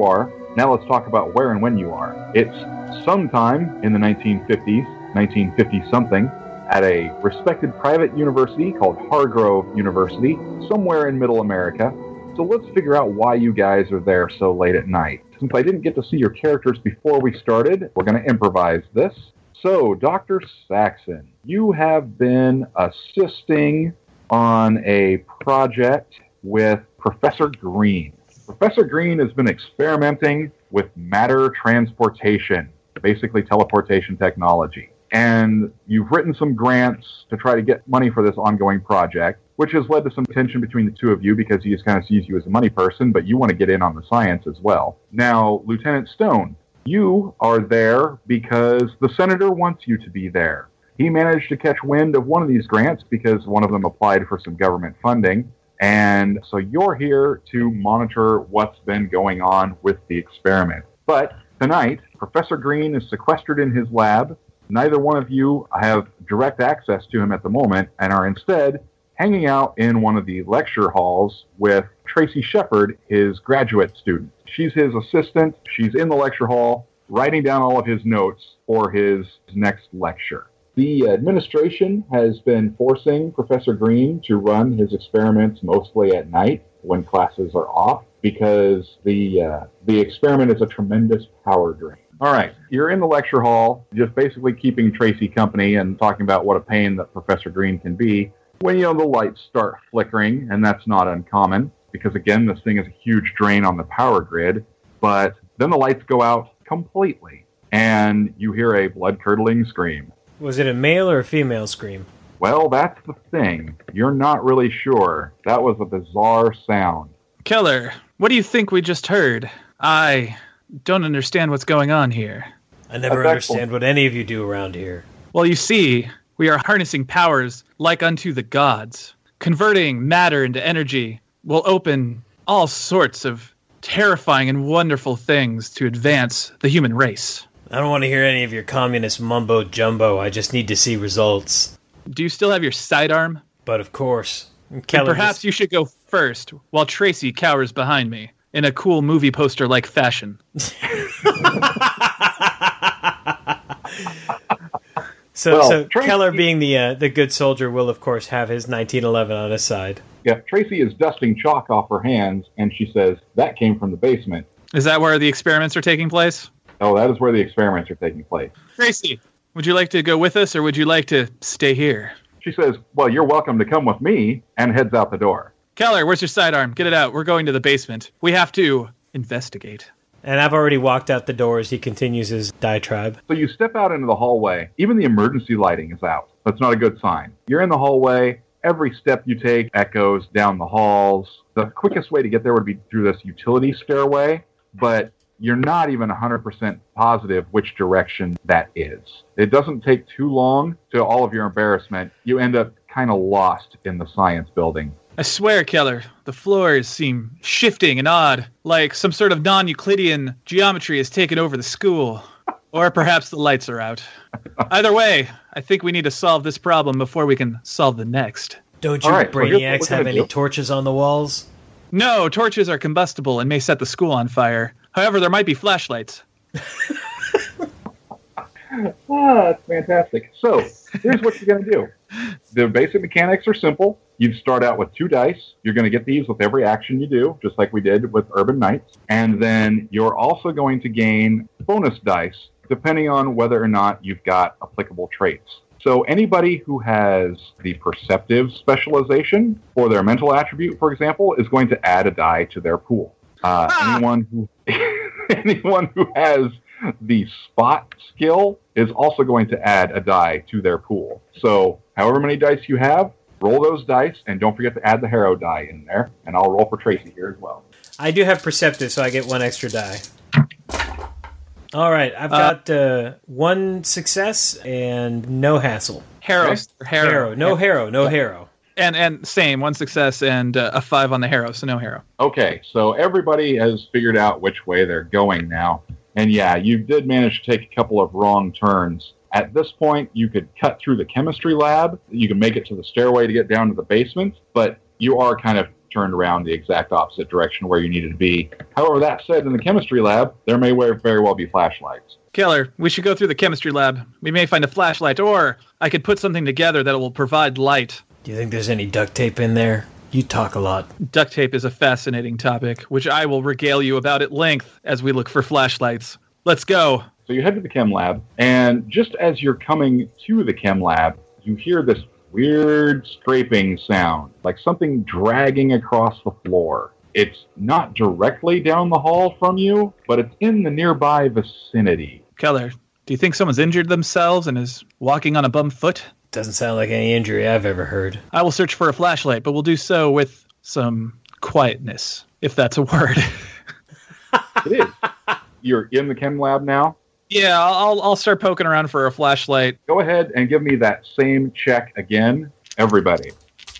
Now let's talk about where and when you are. It's sometime in the nineteen fifties, nineteen fifty-something, at a respected private university called Hargrove University, somewhere in Middle America. So let's figure out why you guys are there so late at night. Since I didn't get to see your characters before we started, we're going to improvise this. So, Doctor Saxon, you have been assisting on a project with Professor Green. Professor Green has been experimenting with matter transportation, basically teleportation technology. And you've written some grants to try to get money for this ongoing project, which has led to some tension between the two of you because he just kind of sees you as a money person, but you want to get in on the science as well. Now, Lieutenant Stone, you are there because the senator wants you to be there. He managed to catch wind of one of these grants because one of them applied for some government funding. And so you're here to monitor what's been going on with the experiment. But tonight, Professor Green is sequestered in his lab. Neither one of you have direct access to him at the moment and are instead hanging out in one of the lecture halls with Tracy Shepard, his graduate student. She's his assistant. She's in the lecture hall writing down all of his notes for his next lecture. The administration has been forcing Professor Green to run his experiments mostly at night when classes are off because the uh, the experiment is a tremendous power drain. All right, you're in the lecture hall, just basically keeping Tracy company and talking about what a pain that Professor Green can be when, you know, the lights start flickering, and that's not uncommon because, again, this thing is a huge drain on the power grid, but then the lights go out completely, and you hear a blood-curdling scream. Was it a male or a female scream? Well, that's the thing. You're not really sure. That was a bizarre sound. Keller, what do you think we just heard? I don't understand what's going on here. I never That's understand excellent. what any of you do around here. Well, you see, we are harnessing powers like unto the gods. Converting matter into energy will open all sorts of terrifying and wonderful things to advance the human race. I don't want to hear any of your communist mumbo-jumbo. I just need to see results. Do you still have your sidearm? But of course. Then Keller perhaps just- you should go first, while Tracy cowers behind me, in a cool movie poster-like fashion. So, Well, so Tracy- Keller, being the uh, the good soldier, will of course have his nineteen eleven on his side. Yeah, Tracy is dusting chalk off her hands, and she says, that came from the basement. Is that where the experiments are taking place? Oh, that is where the experiments are taking place. Tracy, would you like to go with us, or would you like to stay here? She says, well, you're welcome to come with me, and heads out the door. Keller, where's your sidearm? Get it out. We're going to the basement. We have to investigate. And I've already walked out the door as he continues his diatribe. So you step out into the hallway. Even the emergency lighting is out. That's not a good sign. You're in the hallway. Every step you take echoes down the halls. The quickest way to get there would be through this utility stairway, but you're not even one hundred percent positive which direction that is. It doesn't take too long. To all of your embarrassment, you end up kind of lost in the science building. I swear, Keller, the floors seem shifting and odd, like some sort of non-Euclidean geometry has taken over the school. Or perhaps the lights are out. Either way, I think we need to solve this problem before we can solve the next. Don't you All right, well, here's what brainiacs we're have gonna any do. torches on the walls? No, torches are combustible and may set the school on fire. However, there might be flashlights. Ah, that's fantastic. So, here's what you're going to do. The basic mechanics are simple. You start out with two dice. You're going to get these with every action you do, just like we did with Urban Knights. And then you're also going to gain bonus dice, depending on whether or not you've got applicable traits. So anybody who has the perceptive specialization for their mental attribute, for example, is going to add a die to their pool. Uh, Ah! Anyone who anyone who has the spot skill is also going to add a die to their pool. So however many dice you have, roll those dice, and don't forget to add the hero die in there. And I'll roll for Tracy here as well. I do have perceptive, so I get one extra die. All right, I've Uh, got uh, one success and no hassle. Harrow. Okay. Harrow. Harrow, no harrow, no harrow. And, and same, one success and uh, a five on the Harrow, so no Harrow. Okay, so everybody has figured out which way they're going now. And yeah, you did manage to take a couple of wrong turns. At this point, you could cut through the chemistry lab. You can make it to the stairway to get down to the basement, but you are kind of turned around the exact opposite direction where you needed to be. However, that said, in the chemistry lab, there may very well be flashlights. Keller, we should go through the chemistry lab. We may find a flashlight, or I could put something together that will provide light. Do you think there's any duct tape in there? You talk a lot. Duct tape is a fascinating topic, which I will regale you about at length as we look for flashlights. Let's go. So you head to the chem lab, and just as you're coming to the chem lab, you hear this weird scraping sound, like something dragging across the floor. It's not directly down the hall from you, but it's in the nearby vicinity. Keller, do you think someone's injured themselves and is walking on a bum foot? Doesn't sound like any injury I've ever heard. I will search for a flashlight, but we'll do so with some quietness, if that's a word. It is. You're in the chem lab now? Yeah, I'll I'll start poking around for a flashlight. Go ahead and give me that same check again, everybody.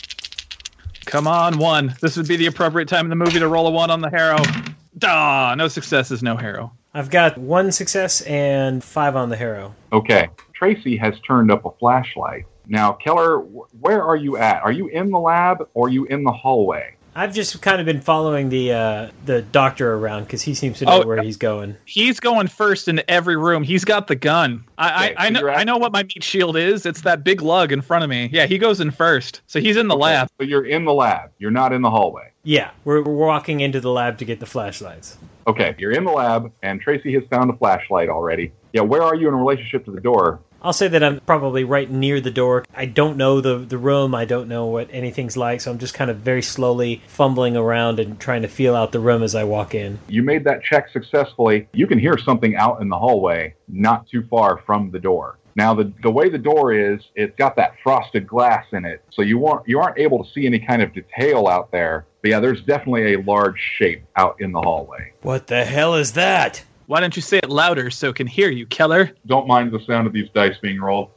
Come on, one. This would be the appropriate time in the movie to roll a one on the Harrow. Duh, no success is no Harrow. I've got one success and five on the Harrow. Okay. Tracy has turned up a flashlight. Now, Keller, where are you at? Are you in the lab or are you in the hallway? I've just kind of been following the uh, the doctor around because he seems to know Oh, where he's going. He's going first in every room. He's got the gun. I Okay, I, I so know you're at- I know what my meat shield is. It's that big lug in front of me. Yeah, he goes in first. So he's in the Okay, lab. So you're in the lab. You're not in the hallway. Yeah, we're, we're walking into the lab to get the flashlights. Okay, you're in the lab, and Tracy has found a flashlight already. Yeah, where are you in relationship to the door? I'll say that I'm probably right near the door. I don't know the, the room. I don't know what anything's like, so I'm just kind of very slowly fumbling around and trying to feel out the room as I walk in. You made that check successfully. You can hear something out in the hallway, not too far from the door. Now, the the way the door is, it's got that frosted glass in it, so you aren't, you aren't able to see any kind of detail out there. But yeah, there's definitely a large shape out in the hallway. What the hell is that? Why don't you say it louder so it can hear you, Keller? Don't mind the sound of these dice being rolled.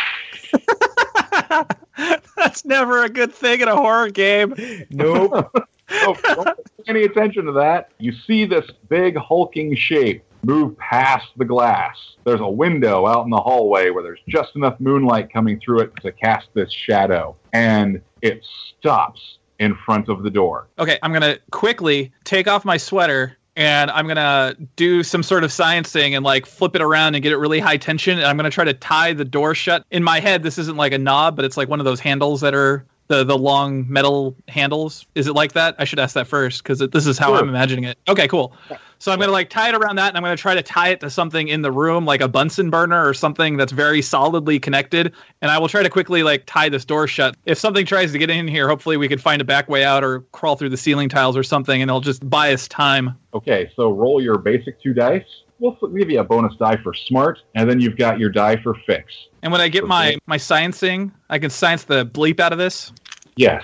That's never a good thing in a horror game. Nope. Oh, don't pay any attention to that. You see this big hulking shape move past the glass. There's a window out in the hallway where there's just enough moonlight coming through it to cast this shadow. And it stops in front of the door. Okay, I'm going to quickly take off my sweater and I'm going to do some sort of science thing and like flip it around and get it really high tension. And I'm going to try to tie the door shut. In my head, this isn't like a knob, but it's like one of those handles that are the, the long metal handles. Is it like that? I should ask that first because this is how Sure. I'm imagining it. Okay, cool. So I'm going to like tie it around that and I'm going to try to tie it to something in the room, like a Bunsen burner or something that's very solidly connected. And I will try to quickly like tie this door shut. If something tries to get in here, hopefully we could find a back way out or crawl through the ceiling tiles or something and it'll just buy us time. Okay, so roll your basic two dice. We'll give you a bonus die for smart, and then you've got your die for fix. And when I get my, Okay. my sciencing, I can science the bleep out of this. Yes.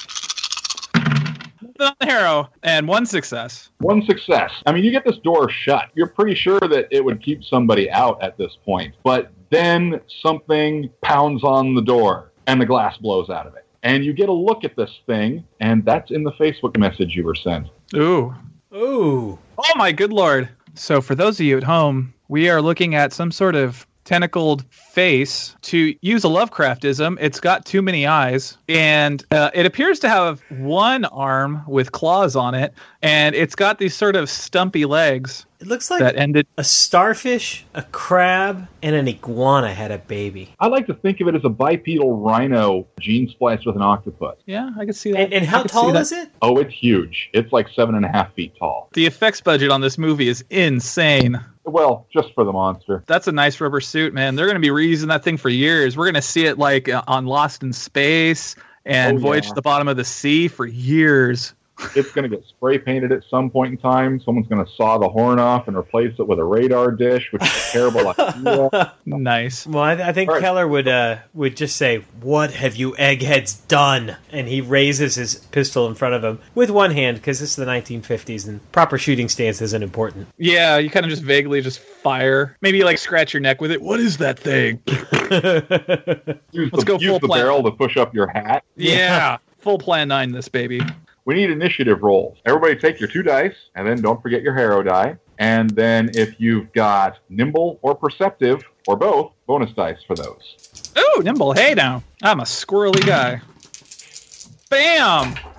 On the Harrow, and one success. One success. I mean, you get this door shut. You're pretty sure that it would keep somebody out at this point. But then something pounds on the door, and the glass blows out of it. And you get a look at this thing, and that's in the Facebook message you were sent. Ooh. Ooh. Oh my good lord. So for those of you at home, we are looking at some sort of tentacled face. To use a Lovecraftism, it's got too many eyes, and uh, it appears to have one arm with claws on it, and it's got these sort of stumpy legs It looks like that ended. a starfish, a crab, and an iguana had a baby. I like to think of it as a bipedal rhino gene spliced with an octopus. Yeah, I can see that. And, and I how could see tall that. is it? Oh, it's huge. It's like seven and a half feet tall. The effects budget on this movie is insane. Well, just for the monster. That's a nice rubber suit, man. They're going to be reusing that thing for years. We're going to see it like uh, on Lost in Space and Oh, Voyage yeah. to the Bottom of the Sea for years. It's going to get spray painted at some point in time. Someone's going to saw the horn off and replace it with a radar dish, which is a terrible idea. Nice. Well, I, I think All right. Keller would uh, would just say, "What have you eggheads done?" And he raises his pistol in front of him with one hand because this is the nineteen fifties and proper shooting stance isn't important. Yeah, you kind of just vaguely just fire. Maybe you like scratch your neck with it. What is that thing? Use Let's the, go use full the plan. barrel to push up your hat. Yeah. Full plan nine, this baby. We need initiative rolls. Everybody take your two dice, and then don't forget your Harrow die. And then if you've got nimble or perceptive, or both, bonus dice for those. Ooh, nimble. Hey now. I'm a squirrely guy. Bam!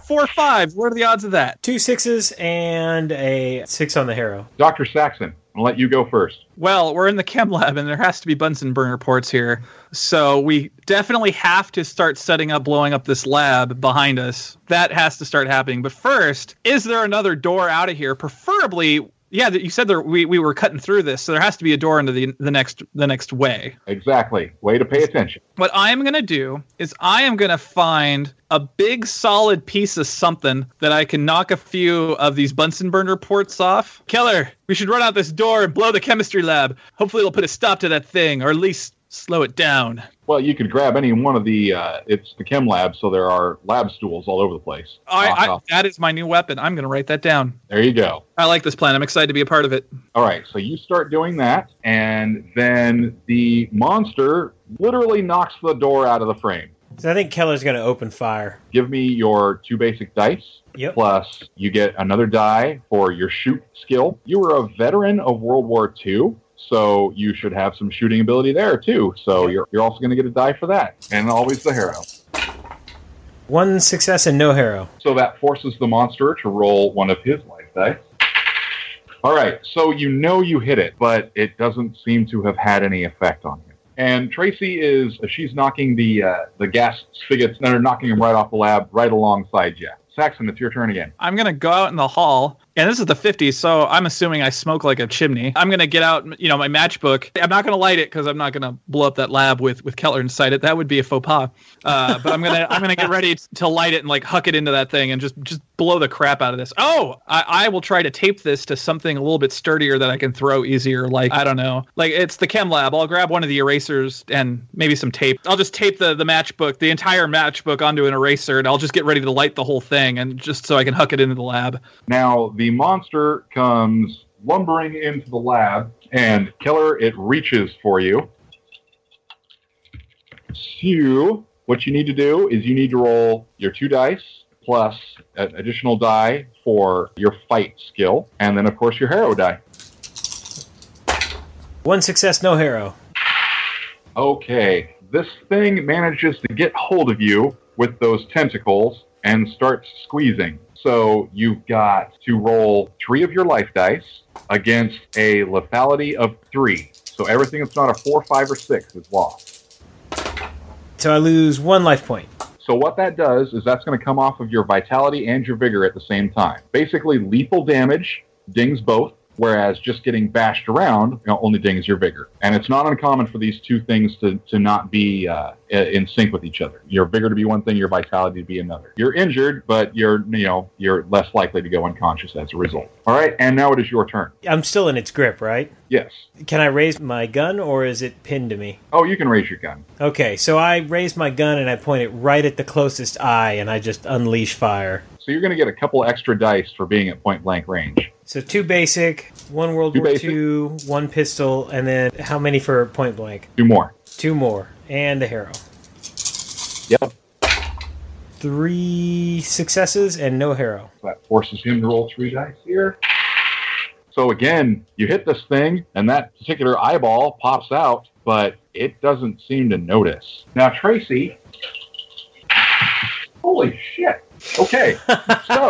four fives. What are the odds of that? Two sixes and a six on the Harrow. Doctor Saxon, I'll let you go first. Well, we're in the chem lab, and there has to be Bunsen burner ports here. So we definitely have to start setting up, blowing up this lab behind us. That has to start happening. But first, is there another door out of here? Preferably, yeah, you said there, we, we were cutting through this, so there has to be a door into the the next the next way. Exactly. Way to pay attention. What I am going to do is I am going to find a big solid piece of something that I can knock a few of these Bunsen burner ports off. Keller, we should run out this door and blow the chemistry lab. Hopefully it'll put a stop to that thing, or at least slow it down. Well, you could grab any one of the, uh, it's the chem lab, so there are lab stools all over the place. I, I, that is my new weapon. I'm going to write that down. There you go. I like this plan. I'm excited to be a part of it. All right, so you start doing that, and then the monster literally knocks the door out of the frame. So I think Keller's going to open fire. Give me your two basic dice. Yep. Plus, you get another die for your shoot skill. You were a veteran of World War Two, so you should have some shooting ability there, too. So you're, you're also going to get a die for that. And always the Harrow. One success and no Harrow. So that forces the monster to roll one of his life dice. All right, so you know you hit it, but it doesn't seem to have had any effect on him. And Tracy is, she's knocking the uh, the gas spigots that are knocking him right off the lab right alongside you. Saxon, it's your turn again. I'm going to go out in the hall, and this is the fifties, so I'm assuming I smoke like a chimney. I'm going to get out, you know, my matchbook. I'm not going to light it because I'm not going to blow up that lab with, with Keller inside it. That would be a faux pas. Uh, but I'm going to I'm gonna get ready to light it and, like, huck it into that thing and just, just blow the crap out of this. Oh, I, I will try to tape this to something a little bit sturdier that I can throw easier. Like, I don't know. Like, it's the chem lab. I'll grab one of the erasers and maybe some tape. I'll just tape the, the matchbook, the entire matchbook onto an eraser, and I'll just get ready to light the whole thing. And just so I can huck it into the lab. Now, the monster comes lumbering into the lab, and Keller, it reaches for you. So, what you need to do is you need to roll your two dice, plus an additional die for your fight skill, and then, of course, your Harrow die. One success, no Harrow. Okay, this thing manages to get hold of you with those tentacles and starts squeezing. So you've got to roll three of your life dice against a lethality of three. So everything that's not a four, five, or six is lost. So I lose one life point. So what that does is that's going to come off of your vitality and your vigor at the same time. Basically, lethal damage dings both, whereas just getting bashed around, you know, only dings your vigor. And it's not uncommon for these two things to, to not be uh, in sync with each other. Your vigor to be one thing, your vitality to be another. You're injured, but you're, you know, you're less likely to go unconscious as a result. All right, and now it is your turn. I'm still in its grip, right? Yes. Can I raise my gun, or is it pinned to me? Oh, you can raise your gun. Okay, so I raise my gun and I point it right at the closest eye, and I just unleash fire. So you're going to get a couple extra dice for being at point blank range. So two basic, one World Two War basic. Two, one pistol, and then how many for point blank? Two more. Two more, and a Harrow. Yep. Three successes and no Harrow. That forces him to roll three dice here. So again, you hit this thing, and that particular eyeball pops out, but it doesn't seem to notice. Now, Tracy... Holy shit. Okay, so...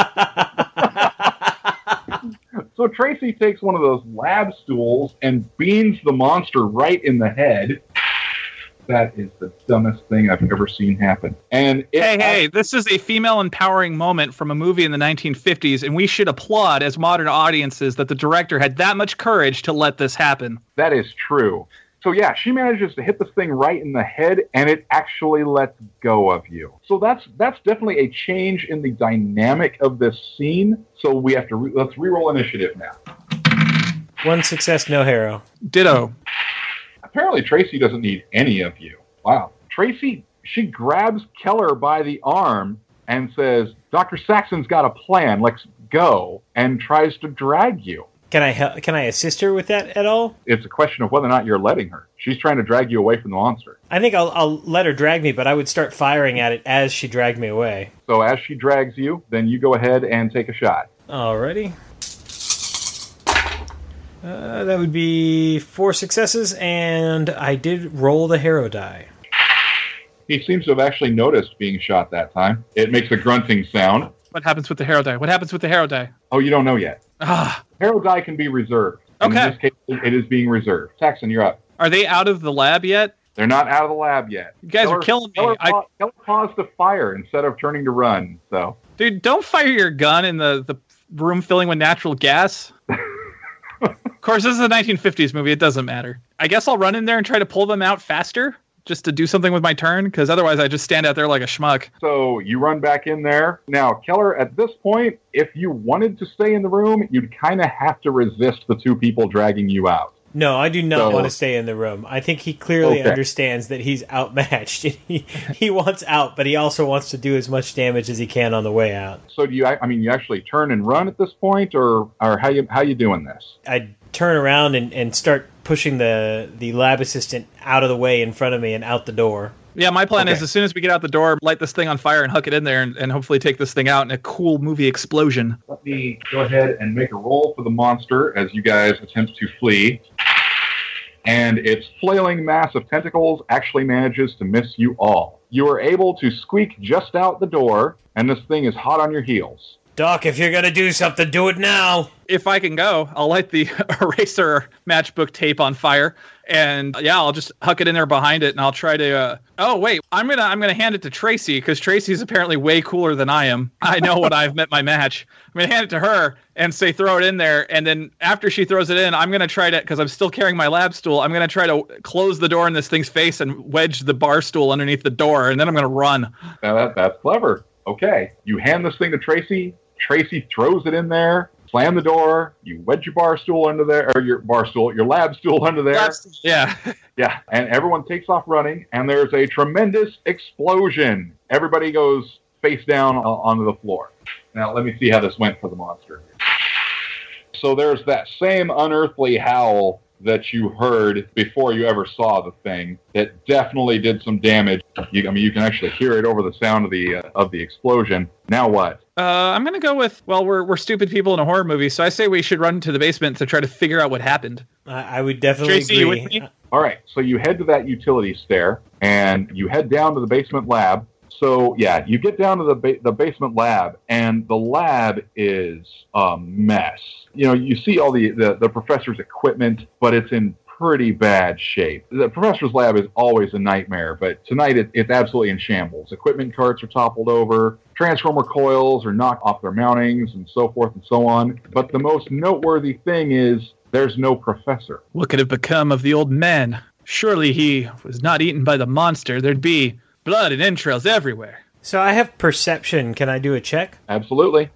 So Tracy takes one of those lab stools and beans the monster right in the head. That is the dumbest thing I've ever seen happen. And it, hey, hey, this is a female empowering moment from a movie in the nineteen fifties, and we should applaud as modern audiences that the director had that much courage to let this happen. That is true. So yeah, she manages to hit this thing right in the head, and it actually lets go of you. So that's that's definitely a change in the dynamic of this scene. So we have to re- let's reroll initiative now. One success, no Harrow. Ditto. Apparently, Tracy doesn't need any of you. Wow. Tracy, she grabs Keller by the arm and says, "Doctor Saxon's got a plan. Let's go," and tries to drag you. Can I help, can I assist her with that at all? It's a question of whether or not you're letting her. She's trying to drag you away from the monster. I think I'll, I'll let her drag me, but I would start firing at it as she dragged me away. So as she drags you, then you go ahead and take a shot. Alrighty. Uh, that would be four successes, and I did roll the Harrow die. He seems to have actually noticed being shot that time. It makes a grunting sound. What happens with the Harrow die? What happens with the Harrow die? Oh, you don't know yet. Ah, Harrow die can be reserved. In Okay. this case, it is being reserved. Saxon, you're up. are they out of the lab yet? They're not out of the lab yet. You guys are killing me. Keller, I- pa- Keller paused to fire instead of turning to run. So Dude, don't fire your gun in the, the room filling with natural gas. Of course, this is a nineteen fifties movie. It doesn't matter. I guess I'll run in there and try to pull them out faster just to do something with my turn, because otherwise I just stand out there like a schmuck. So you run back in there. Now, Keller, at this point, if you wanted to stay in the room, you'd kind of have to resist the two people dragging you out. No, I do not So- want to stay in the room. I think he clearly Okay. understands that he's outmatched. he, he wants out, but he also wants to do as much damage as he can on the way out. So do you, I mean, you actually turn and run at this point, or, or how you how you doing this? I turn around and, and start pushing the, the lab assistant out of the way in front of me and out the door. Yeah, my plan Okay. is as soon as we get out the door, light this thing on fire and hook it in there and, and hopefully take this thing out in a cool movie explosion. Let me go ahead and make a roll for the monster as you guys attempt to flee. And its flailing mass of tentacles actually manages to miss you all. You are able to squeak just out the door, and this thing is hot on your heels. Doc, if you're going to do something, do it now. If I can go, I'll light the eraser matchbook tape on fire, and yeah, I'll just huck it in there behind it, and I'll try to. Uh, oh wait, I'm gonna I'm gonna hand it to Tracy because Tracy's apparently way cooler than I am. I know what I've met my match. I'm gonna hand it to her and say throw it in there, and then after she throws it in, I'm gonna try to because I'm still carrying my lab stool. I'm gonna try to close the door in this thing's face and wedge the bar stool underneath the door, and then I'm gonna run. Now that, that's clever. Okay, you hand this thing to Tracy. Tracy throws it in there. Slam the door. You wedge your bar stool under there, or your bar stool, your lab stool under there. Lab stool, yeah. Yeah, and everyone takes off running, and there's a tremendous explosion. Everybody goes face down o- onto the floor. Now, let me see how this went for the monster. So there's that same unearthly howl that you heard before you ever saw the thing. That definitely did some damage. You, I mean, you can actually hear it over the sound of the uh, of the explosion. Now what? Uh, I'm gonna go with well, we're we're stupid people in a horror movie, so I say we should run to the basement to try to figure out what happened. I, I would definitely Tracy, you agree. with me? All right, so you head to that utility stair, and you head down to the basement lab. So, yeah, you get down to the ba- the basement lab, and the lab is a mess. You know, you see all the, the, the professor's equipment, but it's in pretty bad shape. The professor's lab is always a nightmare, but tonight it, it's absolutely in shambles. Equipment carts are toppled over, transformer coils are knocked off their mountings, and so forth and so on. But the most noteworthy thing is there's no professor. What could have become of the old man? Surely he was not eaten by the monster. There'd be blood and entrails everywhere. So I have perception. Can I do a check? Absolutely.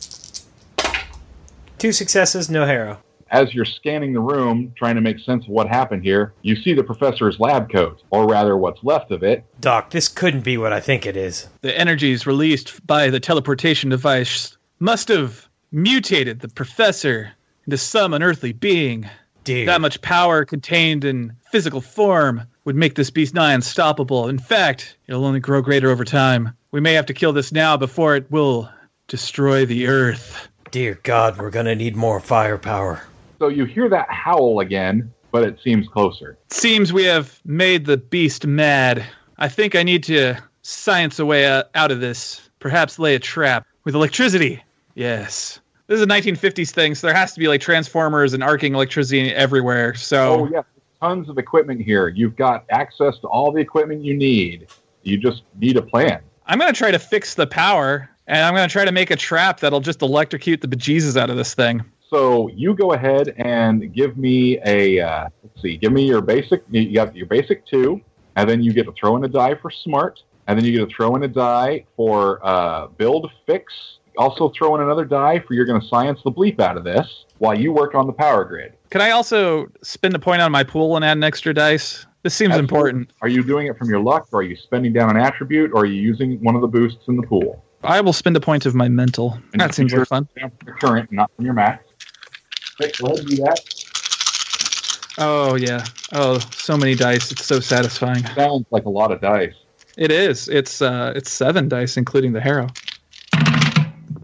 Two successes, no harrow. As you're scanning the room, trying to make sense of what happened here, you see the professor's lab coat, or rather what's left of it. Doc, this couldn't be what I think it is. The energies released by the teleportation device must have mutated the professor into some unearthly being. Dude. That much power contained in physical form would make this beast nigh unstoppable. In fact, it'll only grow greater over time. We may have to kill this now before it will destroy the Earth. Dear God, we're gonna need more firepower. So you hear that howl again, but it seems closer. Seems we have made the beast mad. I think I need to science a way uh, out of this. Perhaps lay a trap with electricity. Yes. This is a nineteen fifties thing, so there has to be like transformers and arcing electricity everywhere. So Oh, yeah, tons of equipment here. You've got access to all the equipment you need. You just need a plan. I'm going to try to fix the power, and I'm going to try to make a trap that'll just electrocute the bejesus out of this thing. So you go ahead and give me a, uh, let's see, give me your basic, you got your basic two, and then you get to throw in a die for smart, and then you get to throw in a die for uh, build, fix. Also throw in another die for you're going to science the bleep out of this while you work on the power grid. Can I also spend a point on my pool and add an extra dice? This seems Absolutely. important. Are you doing it from your luck, or are you spending down an attribute, or are you using one of the boosts in the pool? I will spend a point of my mental. And That seems like fun. Down from your current, not from your max. Okay, go ahead and do that. Oh, yeah. Oh, so many dice. It's so satisfying. Sounds like a lot of dice. It is. It's uh, it's seven dice, including the harrow.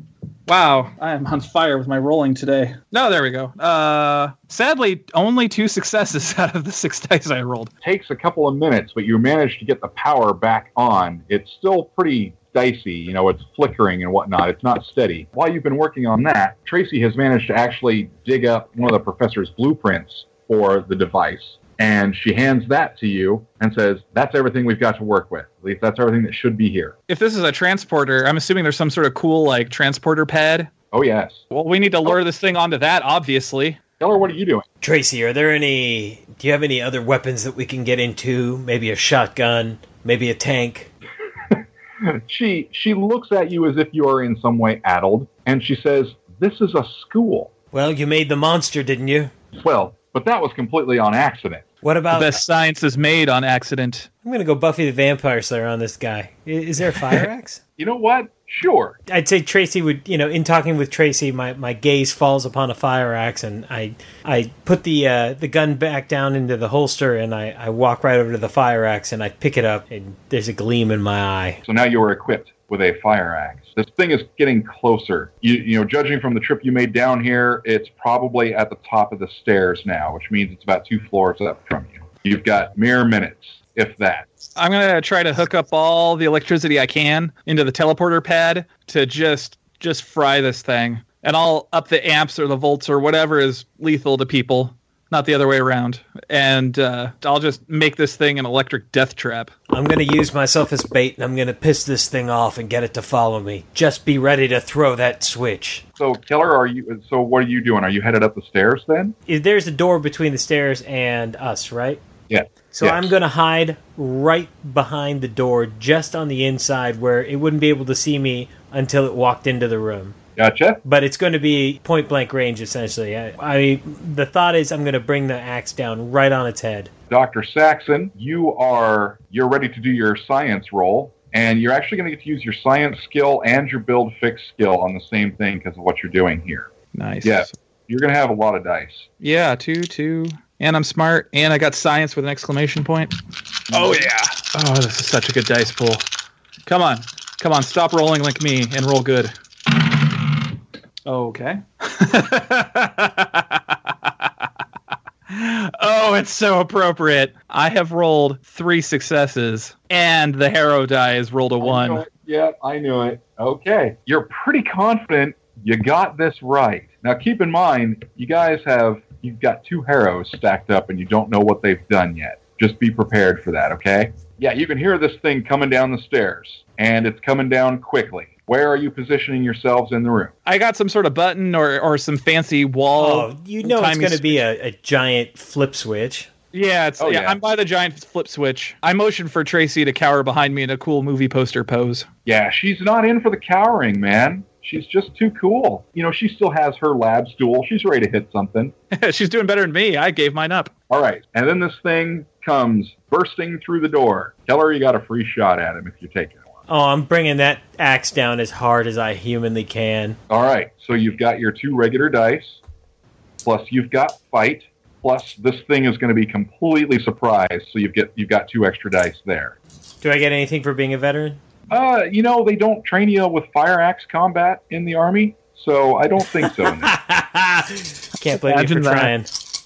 Wow, I am on fire with my rolling today. No, there we go. Uh, sadly, only two successes out of the six dice I rolled. Takes a couple of minutes, but you manage to get the power back on. It's still pretty dicey, you know, it's flickering and whatnot. It's not steady. While you've been working on that, Tracy has managed to actually dig up one of the professor's blueprints for the device. And she hands that to you and says, that's everything we've got to work with. At least that's everything that should be here. If this is a transporter, I'm assuming there's some sort of cool, like, transporter pad. Oh, yes. Well, we need to lure oh. this thing onto that, obviously. Keller, what are you doing? Tracy, are there any... Do you have any other weapons that we can get into? Maybe a shotgun? Maybe a tank? she she looks at you as if you are in some way addled, and she says, this is a school. Well, you made the monster, didn't you? Well, but that was completely on accident. What about... The best science is made on accident. I'm going to go Buffy the Vampire Slayer on this guy. Is there a fire axe? You know what? Sure. I'd say Tracy would, you know, in talking with Tracy, my, my gaze falls upon a fire axe, and I I put the uh, the gun back down into the holster, and I, I walk right over to the fire axe, and I pick it up, and there's a gleam in my eye. So now you are equipped with a fire axe. This thing is getting closer. You, you know, judging from the trip you made down here, it's probably at the top of the stairs now, which means it's about two floors up from you. You've got mere minutes, if that. I'm going to try to hook up all the electricity I can into the teleporter pad to just just fry this thing. And I'll up the amps or the volts or whatever is lethal to people, not the other way around. And uh, I'll just make this thing an electric death trap. I'm going to use myself as bait, and I'm going to piss this thing off and get it to follow me. Just be ready to throw that switch. So, Keller, are you? So what are you doing? Are you headed up the stairs then? There's a door between the stairs and us, right? Yeah. So yes. I'm going to hide right behind the door, just on the inside, where it wouldn't be able to see me until it walked into the room. Gotcha. But it's going to be point-blank range, essentially. I, I the thought is I'm going to bring the axe down right on its head. Doctor Saxon, you are you're ready to do your science roll, and you're actually going to get to use your science skill and your build fix skill on the same thing because of what you're doing here. Nice. Yes. You're going to have a lot of dice. Yeah, two, two. And I'm smart, and I got science with an exclamation point. Oh, yeah. Oh, this is such a good dice pool. Come on. Come on, stop rolling like me and roll good. Okay. Oh, it's so appropriate. I have rolled three successes, and the Harrow die has rolled a one. Yeah, I knew it. Okay. You're pretty confident you got this right. Now, keep in mind, you guys have... You've got two Harrows stacked up and you don't know what they've done yet. Just be prepared for that, okay? Yeah, you can hear this thing coming down the stairs, and it's coming down quickly. Where are you positioning yourselves in the room? I got some sort of button or, or some fancy wall. Oh, you know it's going to be a, a giant flip switch. Yeah, it's oh, yeah, yeah, I'm by the giant flip switch. I motioned for Tracy to cower behind me in a cool movie poster pose. Yeah, she's not in for the cowering, man. She's just too cool. You know, she still has her lab stool. She's ready to hit something. She's doing better than me. I gave mine up. All right. And then this thing comes bursting through the door. Keller, you got a free shot at him if you're taking one. Oh, I'm bringing that axe down as hard as I humanly can. All right. So you've got your two regular dice, plus you've got fight, plus this thing is going to be completely surprised. So you've, get, you've got two extra dice there. Do I get anything for being a veteran? Uh, you know, they don't train you with fire axe combat in the Army, so I don't think so. Can't blame you for trying.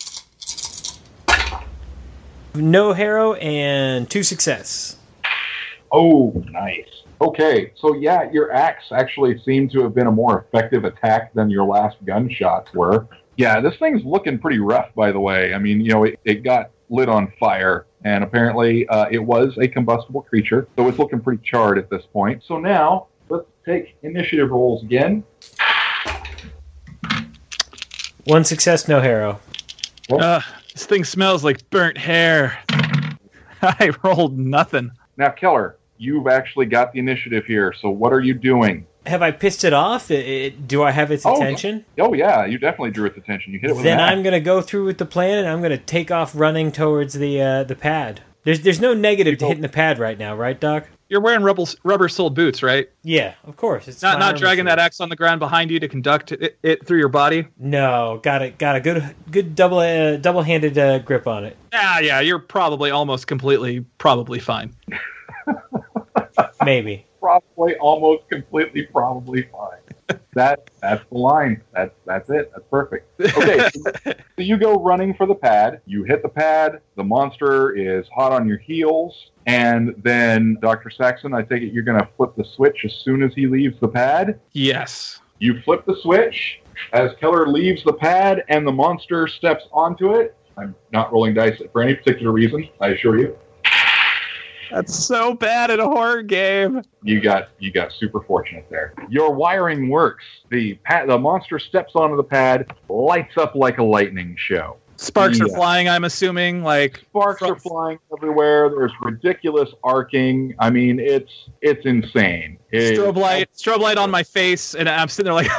No Harrow and two success. Oh, nice. Okay, so yeah, your axe actually seemed to have been a more effective attack than your last gunshots were. Yeah, this thing's looking pretty rough, by the way. I mean, you know, it, it got lit on fire, and apparently uh, it was a combustible creature, so it's looking pretty charred at this point. So now, let's take initiative rolls again. One success, no Harrow. Uh, this thing smells like burnt hair. I rolled nothing. Now, Keller, you've actually got the initiative here, so what are you doing? Have I pissed it off? It, it, do I have its oh, attention? Oh, yeah, you definitely drew its attention. You hit it with Then an axe. I'm going to go through with the plan, and I'm going to take off running towards the uh, the pad. There's there's no negative to hitting the pad right now, right, Doc? You're wearing rubber, rubber-soled boots, right? Yeah, of course. It's not not dragging that axe on the ground behind you to conduct it, it through your body? No, got it. Got a good good double uh, double-handed uh, grip on it. Ah, yeah, you're probably almost completely, probably fine. Maybe. Probably, almost completely, probably fine. That that's the line. That's that's it. That's perfect. Okay, so, so you go running for the pad. You hit the pad. The monster is hot on your heels, and then Doctor Saxon, I take it you're going to flip the switch as soon as he leaves the pad. Yes. You flip the switch as Keller leaves the pad, and the monster steps onto it. I'm not rolling dice for any particular reason, I assure you. That's so bad in a horror game. You got you got super fortunate there. Your wiring works. The pad, the monster steps onto the pad, lights up like a lightning show. Sparks yeah. are flying, I'm assuming. Like Sparks from... are flying everywhere. There's ridiculous arcing. I mean, it's it's insane. It, strobe light, strobe light on my face, and I'm sitting there like.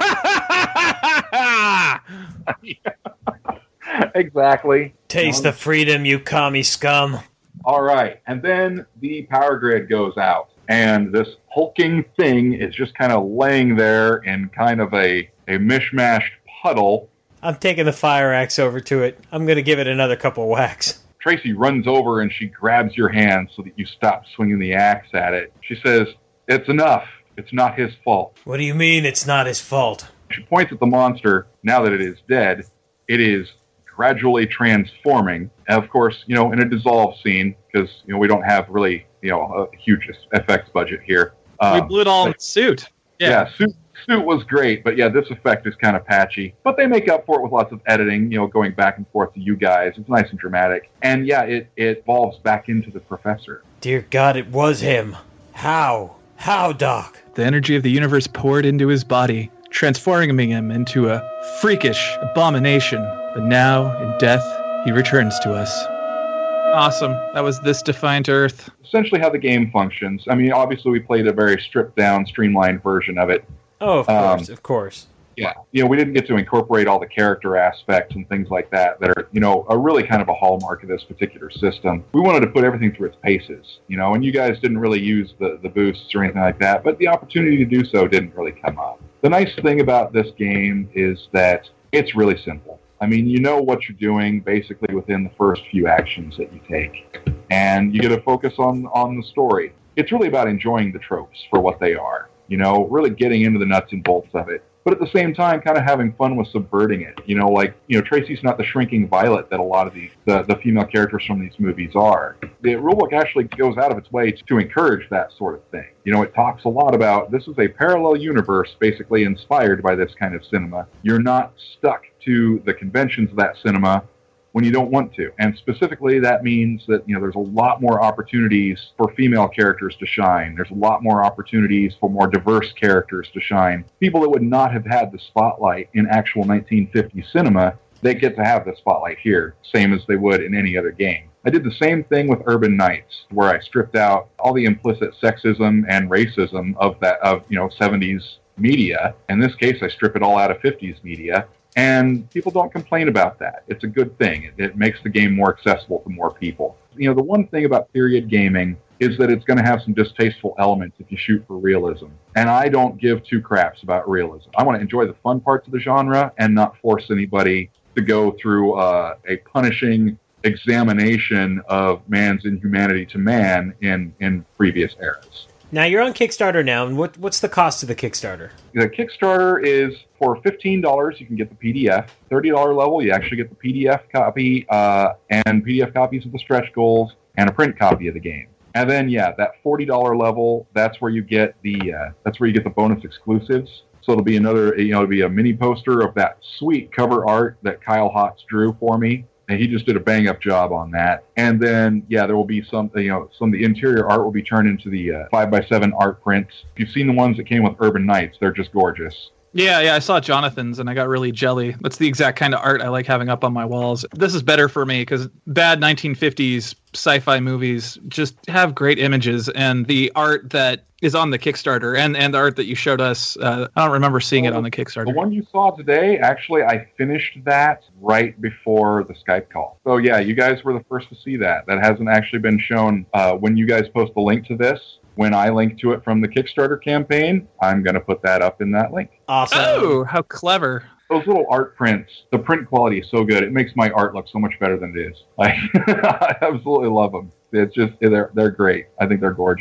Exactly. Taste the freedom, you commie scum. All right, and then the power grid goes out, and this hulking thing is just kind of laying there in kind of a, a mishmashed puddle. I'm taking the fire axe over to it. I'm going to give it another couple whacks. Tracy runs over and she grabs your hand so that you stop swinging the axe at it. She says, "It's enough. It's not his fault." What do you mean it's not his fault? She points at the monster. Now that it is dead, it is gradually transforming. And of course, you know, in a dissolve scene, because, you know, we don't have really, you know, a huge effects budget here. Um, we blew it all in the suit. Yeah, yeah suit, suit was great, but yeah, this effect is kind of patchy. But they make up for it with lots of editing, you know, going back and forth to you guys. It's nice and dramatic. And yeah, it, it evolves back into the professor. Dear God, it was him. How? How, Doc? The energy of the universe poured into his body, transforming him into a freakish abomination. But now, in death, he returns to us. Awesome. That was This Defiant Earth. Essentially how the game functions. I mean, obviously we played a very stripped-down, streamlined version of it. Oh, of course, um, of course. Yeah. You know, we didn't get to incorporate all the character aspects and things like that that are, you know, a really kind of a hallmark of this particular system. We wanted to put everything through its paces, you know, and you guys didn't really use the, the boosts or anything like that, but the opportunity to do so didn't really come up. The nice thing about this game is that it's really simple. I mean, you know what you're doing basically within the first few actions that you take. And you get to focus on, on the story. It's really about enjoying the tropes for what they are. You know, really getting into the nuts and bolts of it. But at the same time, kind of having fun with subverting it. You know, like, you know, Tracy's not the shrinking violet that a lot of the, the, the female characters from these movies are. The rulebook actually goes out of its way to, to encourage that sort of thing. You know, it talks a lot about, this is a parallel universe basically inspired by this kind of cinema. You're not stuck to the conventions of that cinema when you don't want to. And specifically, that means that, you know, there's a lot more opportunities for female characters to shine. There's a lot more opportunities for more diverse characters to shine. People that would not have had the spotlight in actual nineteen fifties cinema, they get to have the spotlight here, same as they would in any other game. I did the same thing with Urban Knights, where I stripped out all the implicit sexism and racism of that, of, you know, seventies media. In this case, I strip it all out of fifties media. And people don't complain about that. It's a good thing. It, it makes the game more accessible to more people. You know, the one thing about period gaming is that it's going to have some distasteful elements if you shoot for realism. And I don't give two craps about realism. I want to enjoy the fun parts of the genre and not force anybody to go through uh, a punishing examination of man's inhumanity to man in, in previous eras. Now, you're on Kickstarter now, and what, what's the cost of the Kickstarter? The Kickstarter is for fifteen dollars, you can get the P D F. thirty dollars level, you actually get the P D F copy, uh, and P D F copies of the stretch goals, and a print copy of the game. And then, yeah, that forty dollars level, that's where you get the uh, that's where you get the bonus exclusives. So it'll be another, you know, it'll be a mini poster of that sweet cover art that Kyle Hotz drew for me. And he just did a bang-up job on that. And then, yeah, there will be some, you know, some of the interior art will be turned into the uh, five by seven art prints. If you've seen the ones that came with Urban Knights, they're just gorgeous. Yeah, yeah, I saw Jonathan's and I got really jelly. That's the exact kind of art I like having up on my walls. This is better for me because bad nineteen fifties sci-fi movies just have great images, and the art that is on the Kickstarter and, and the art that you showed us, uh, I don't remember seeing well, it on the Kickstarter. The one you saw today, actually, I finished that right before the Skype call. So yeah, you guys were the first to see that. That hasn't actually been shown. Uh, when you guys post the link to this, when I link to it from the Kickstarter campaign, I'm going to put that up in that link. Awesome. Oh, how clever. Those little art prints, the print quality is so good. It makes my art look so much better than it is. Like, I absolutely love them. It's just, they're, they're great. I think they're gorgeous.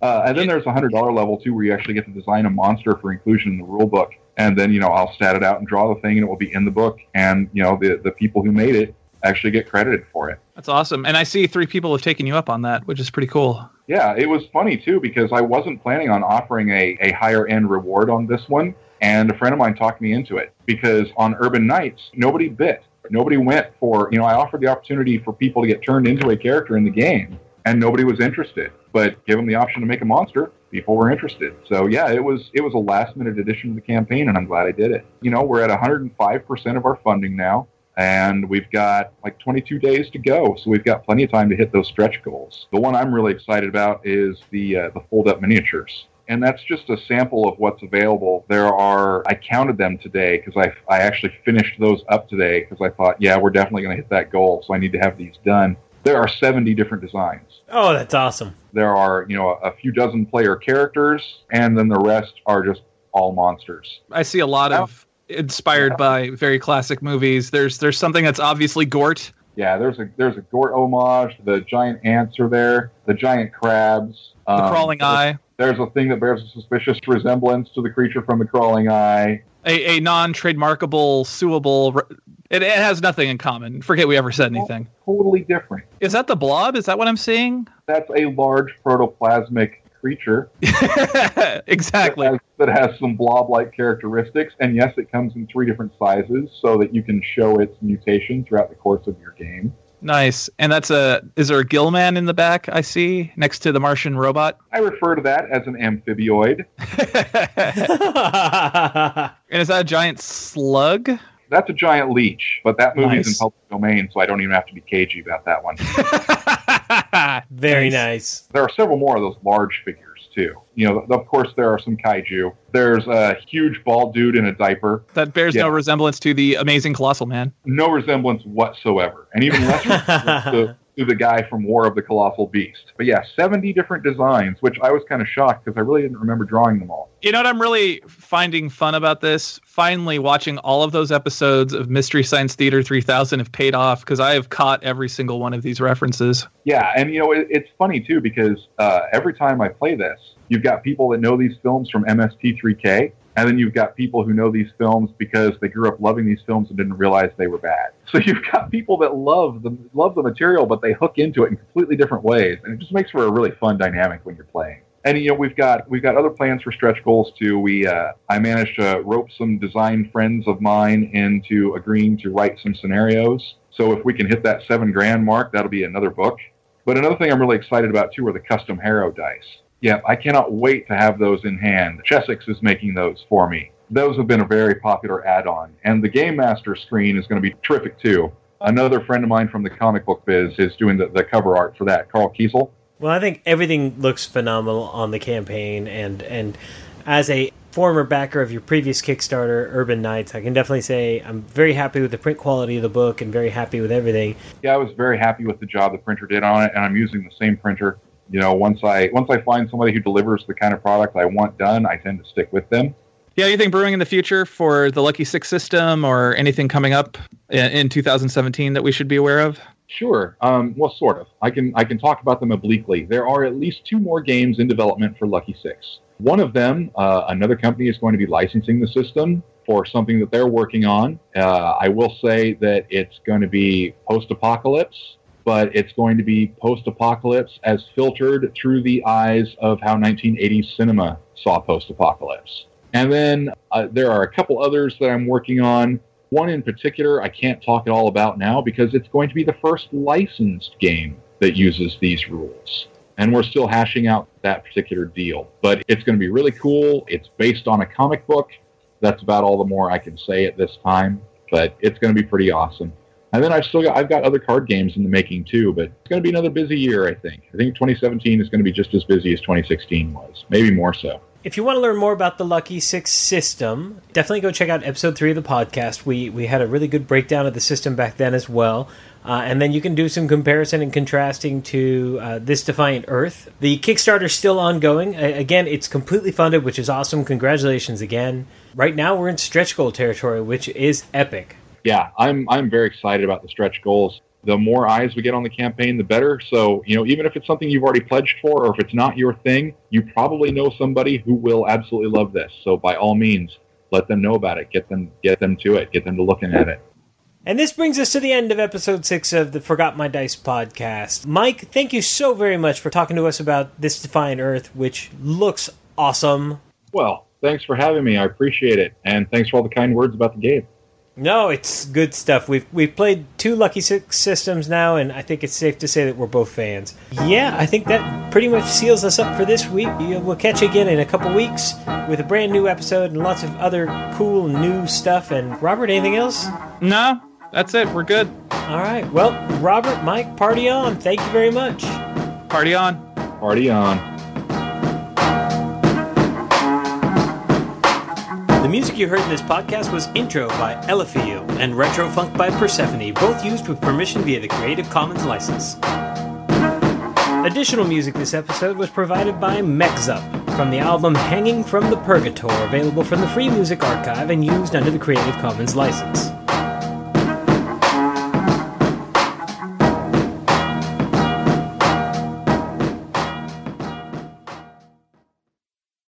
Uh, and then there's a one hundred dollars level, too, where you actually get to design a monster for inclusion in the rule book. And then, you know, I'll stat it out and draw the thing, and it will be in the book. And, you know, the, the people who made it actually get credited for it. That's awesome. And I see three people have taken you up on that, which is pretty cool. Yeah, it was funny, too, because I wasn't planning on offering a, a higher-end reward on this one. And a friend of mine talked me into it. Because on Urban Knights, nobody bit. Nobody went for, you know, I offered the opportunity for people to get turned into a character in the game. And nobody was interested. But give them the option to make a monster, people were interested. So yeah, it was it was a last minute addition to the campaign, and I'm glad I did it. You know, we're at one hundred five percent of our funding now, and we've got like twenty-two days to go. So we've got plenty of time to hit those stretch goals. The one I'm really excited about is the uh, the fold up miniatures. And that's just a sample of what's available. There are, I counted them today because I, I actually finished those up today because I thought, yeah, we're definitely going to hit that goal. So I need to have these done. There are seventy different designs. Oh, that's awesome. There are, you know, a, a few dozen player characters, and then the rest are just all monsters. I see a lot of inspired yeah. by very classic movies. There's there's something that's obviously Gort. Yeah, there's a there's a Gort homage. The giant ants are there. The giant crabs. The um, crawling eye. There's a thing that bears a suspicious resemblance to the creature from the crawling eye. A, a non-trademarkable, suable... It, it has nothing in common. Forget we ever said anything. Totally different. Is that the blob? Is that what I'm seeing? That's a large protoplasmic creature. Exactly. That has, that has some blob-like characteristics. And yes, it comes in three different sizes so that you can show its mutation throughout the course of your game. Nice. And that's a... Is there a Gillman in the back, I see, next to the Martian robot? I refer to that as an amphibioid. And is that a giant slug? That's a giant leech, but that movie's Nice. in public domain, so I don't even have to be cagey about that one. Very nice. There are several more of those large figures, too. You know, of course, there are some kaiju. There's a huge bald dude in a diaper. That bears Yeah. no resemblance to the amazing Colossal Man. No resemblance whatsoever. And even less resemblance to, to the guy from War of the Colossal Beast. But yeah, seventy different designs, which I was kind of shocked because I really didn't remember drawing them all. You know what I'm really finding fun about this? Finally watching all of those episodes of Mystery Science Theater three thousand have paid off because I have caught every single one of these references. Yeah, and you know, it, it's funny too because uh, every time I play this, you've got people that know these films from M S T three K, and then you've got people who know these films because they grew up loving these films and didn't realize they were bad. So you've got people that love the love the material, but they hook into it in completely different ways, and it just makes for a really fun dynamic when you're playing. And you know, we've got we've got other plans for stretch goals too. We uh, I managed to rope some design friends of mine into agreeing to write some scenarios. So if we can hit that seven grand mark, that'll be another book. But another thing I'm really excited about too are the custom Harrow dice. Yeah, I cannot wait to have those in hand. Chessex is making those for me. Those have been a very popular add-on. And the Game Master screen is going to be terrific too. Another friend of mine from the comic book biz is doing the, the cover art for that, Carl Kiesel. Well, I think everything looks phenomenal on the campaign, and and as a former backer of your previous Kickstarter, Urban Knights, I can definitely say I'm very happy with the print quality of the book and very happy with everything. Yeah, I was very happy with the job the printer did on it, and I'm using the same printer. You know, once I once I find somebody who delivers the kind of product I want done, I tend to stick with them. Yeah, anything brewing in the future for the Lucky Six system or anything coming up in, in two thousand seventeen that we should be aware of? Sure. Um, well, sort of. I can I can talk about them obliquely. There are at least two more games in development for Lucky Six. One of them, uh, another company is going to be licensing the system for something that they're working on. Uh, I will say that it's going to be post-apocalypse, but it's going to be post-apocalypse as filtered through the eyes of how nineteen eighties cinema saw post-apocalypse. And then uh, there are a couple others that I'm working on. One in particular I can't talk at all about now because it's going to be the first licensed game that uses these rules. And we're still hashing out that particular deal. But it's going to be really cool. It's based on a comic book. That's about all the more I can say at this time. But it's going to be pretty awesome. And then I've still got I've got other card games in the making too, but it's going to be another busy year, I think. I think twenty seventeen is going to be just as busy as twenty sixteen was, maybe more so. If you want to learn more about the Lucky Six system, definitely go check out episode three of the podcast. We we had a really good breakdown of the system back then as well. Uh, and then you can do some comparison and contrasting to uh, This Defiant Earth. The Kickstarter's still ongoing. Uh, again, it's completely funded, which is awesome. Congratulations again. Right now, we're in stretch goal territory, which is epic. Yeah, I'm I'm very excited about the stretch goals. The more eyes we get on the campaign, the better. So, you know, even if it's something you've already pledged for, or if it's not your thing, you probably know somebody who will absolutely love this. So by all means, let them know about it. Get them, get them to it. Get them to looking at it. And this brings us to the end of episode six of the Forgot My Dice podcast. Mike, thank you so very much for talking to us about This Defiant Earth, which looks awesome. Well, thanks for having me. I appreciate it. And thanks for all the kind words about the game. No, it's good stuff. We've we've played two Lucky Six systems now, and I think it's safe to say that we're both fans. Yeah, I think that pretty much seals us up for this week. We'll catch you again in a couple weeks with a brand new episode and lots of other cool new stuff. And Robert, anything else? No, that's it. We're good. All right. Well, Robert, Mike, party on. Thank you very much. Party on. Party on. The music you heard in this podcast was Intro by Elefeel and Retrofunk by Persephone, both used with permission via the Creative Commons license. Additional music this episode was provided by Mexup from the album Hanging from the Purgator, available from the Free Music Archive and used under the Creative Commons license.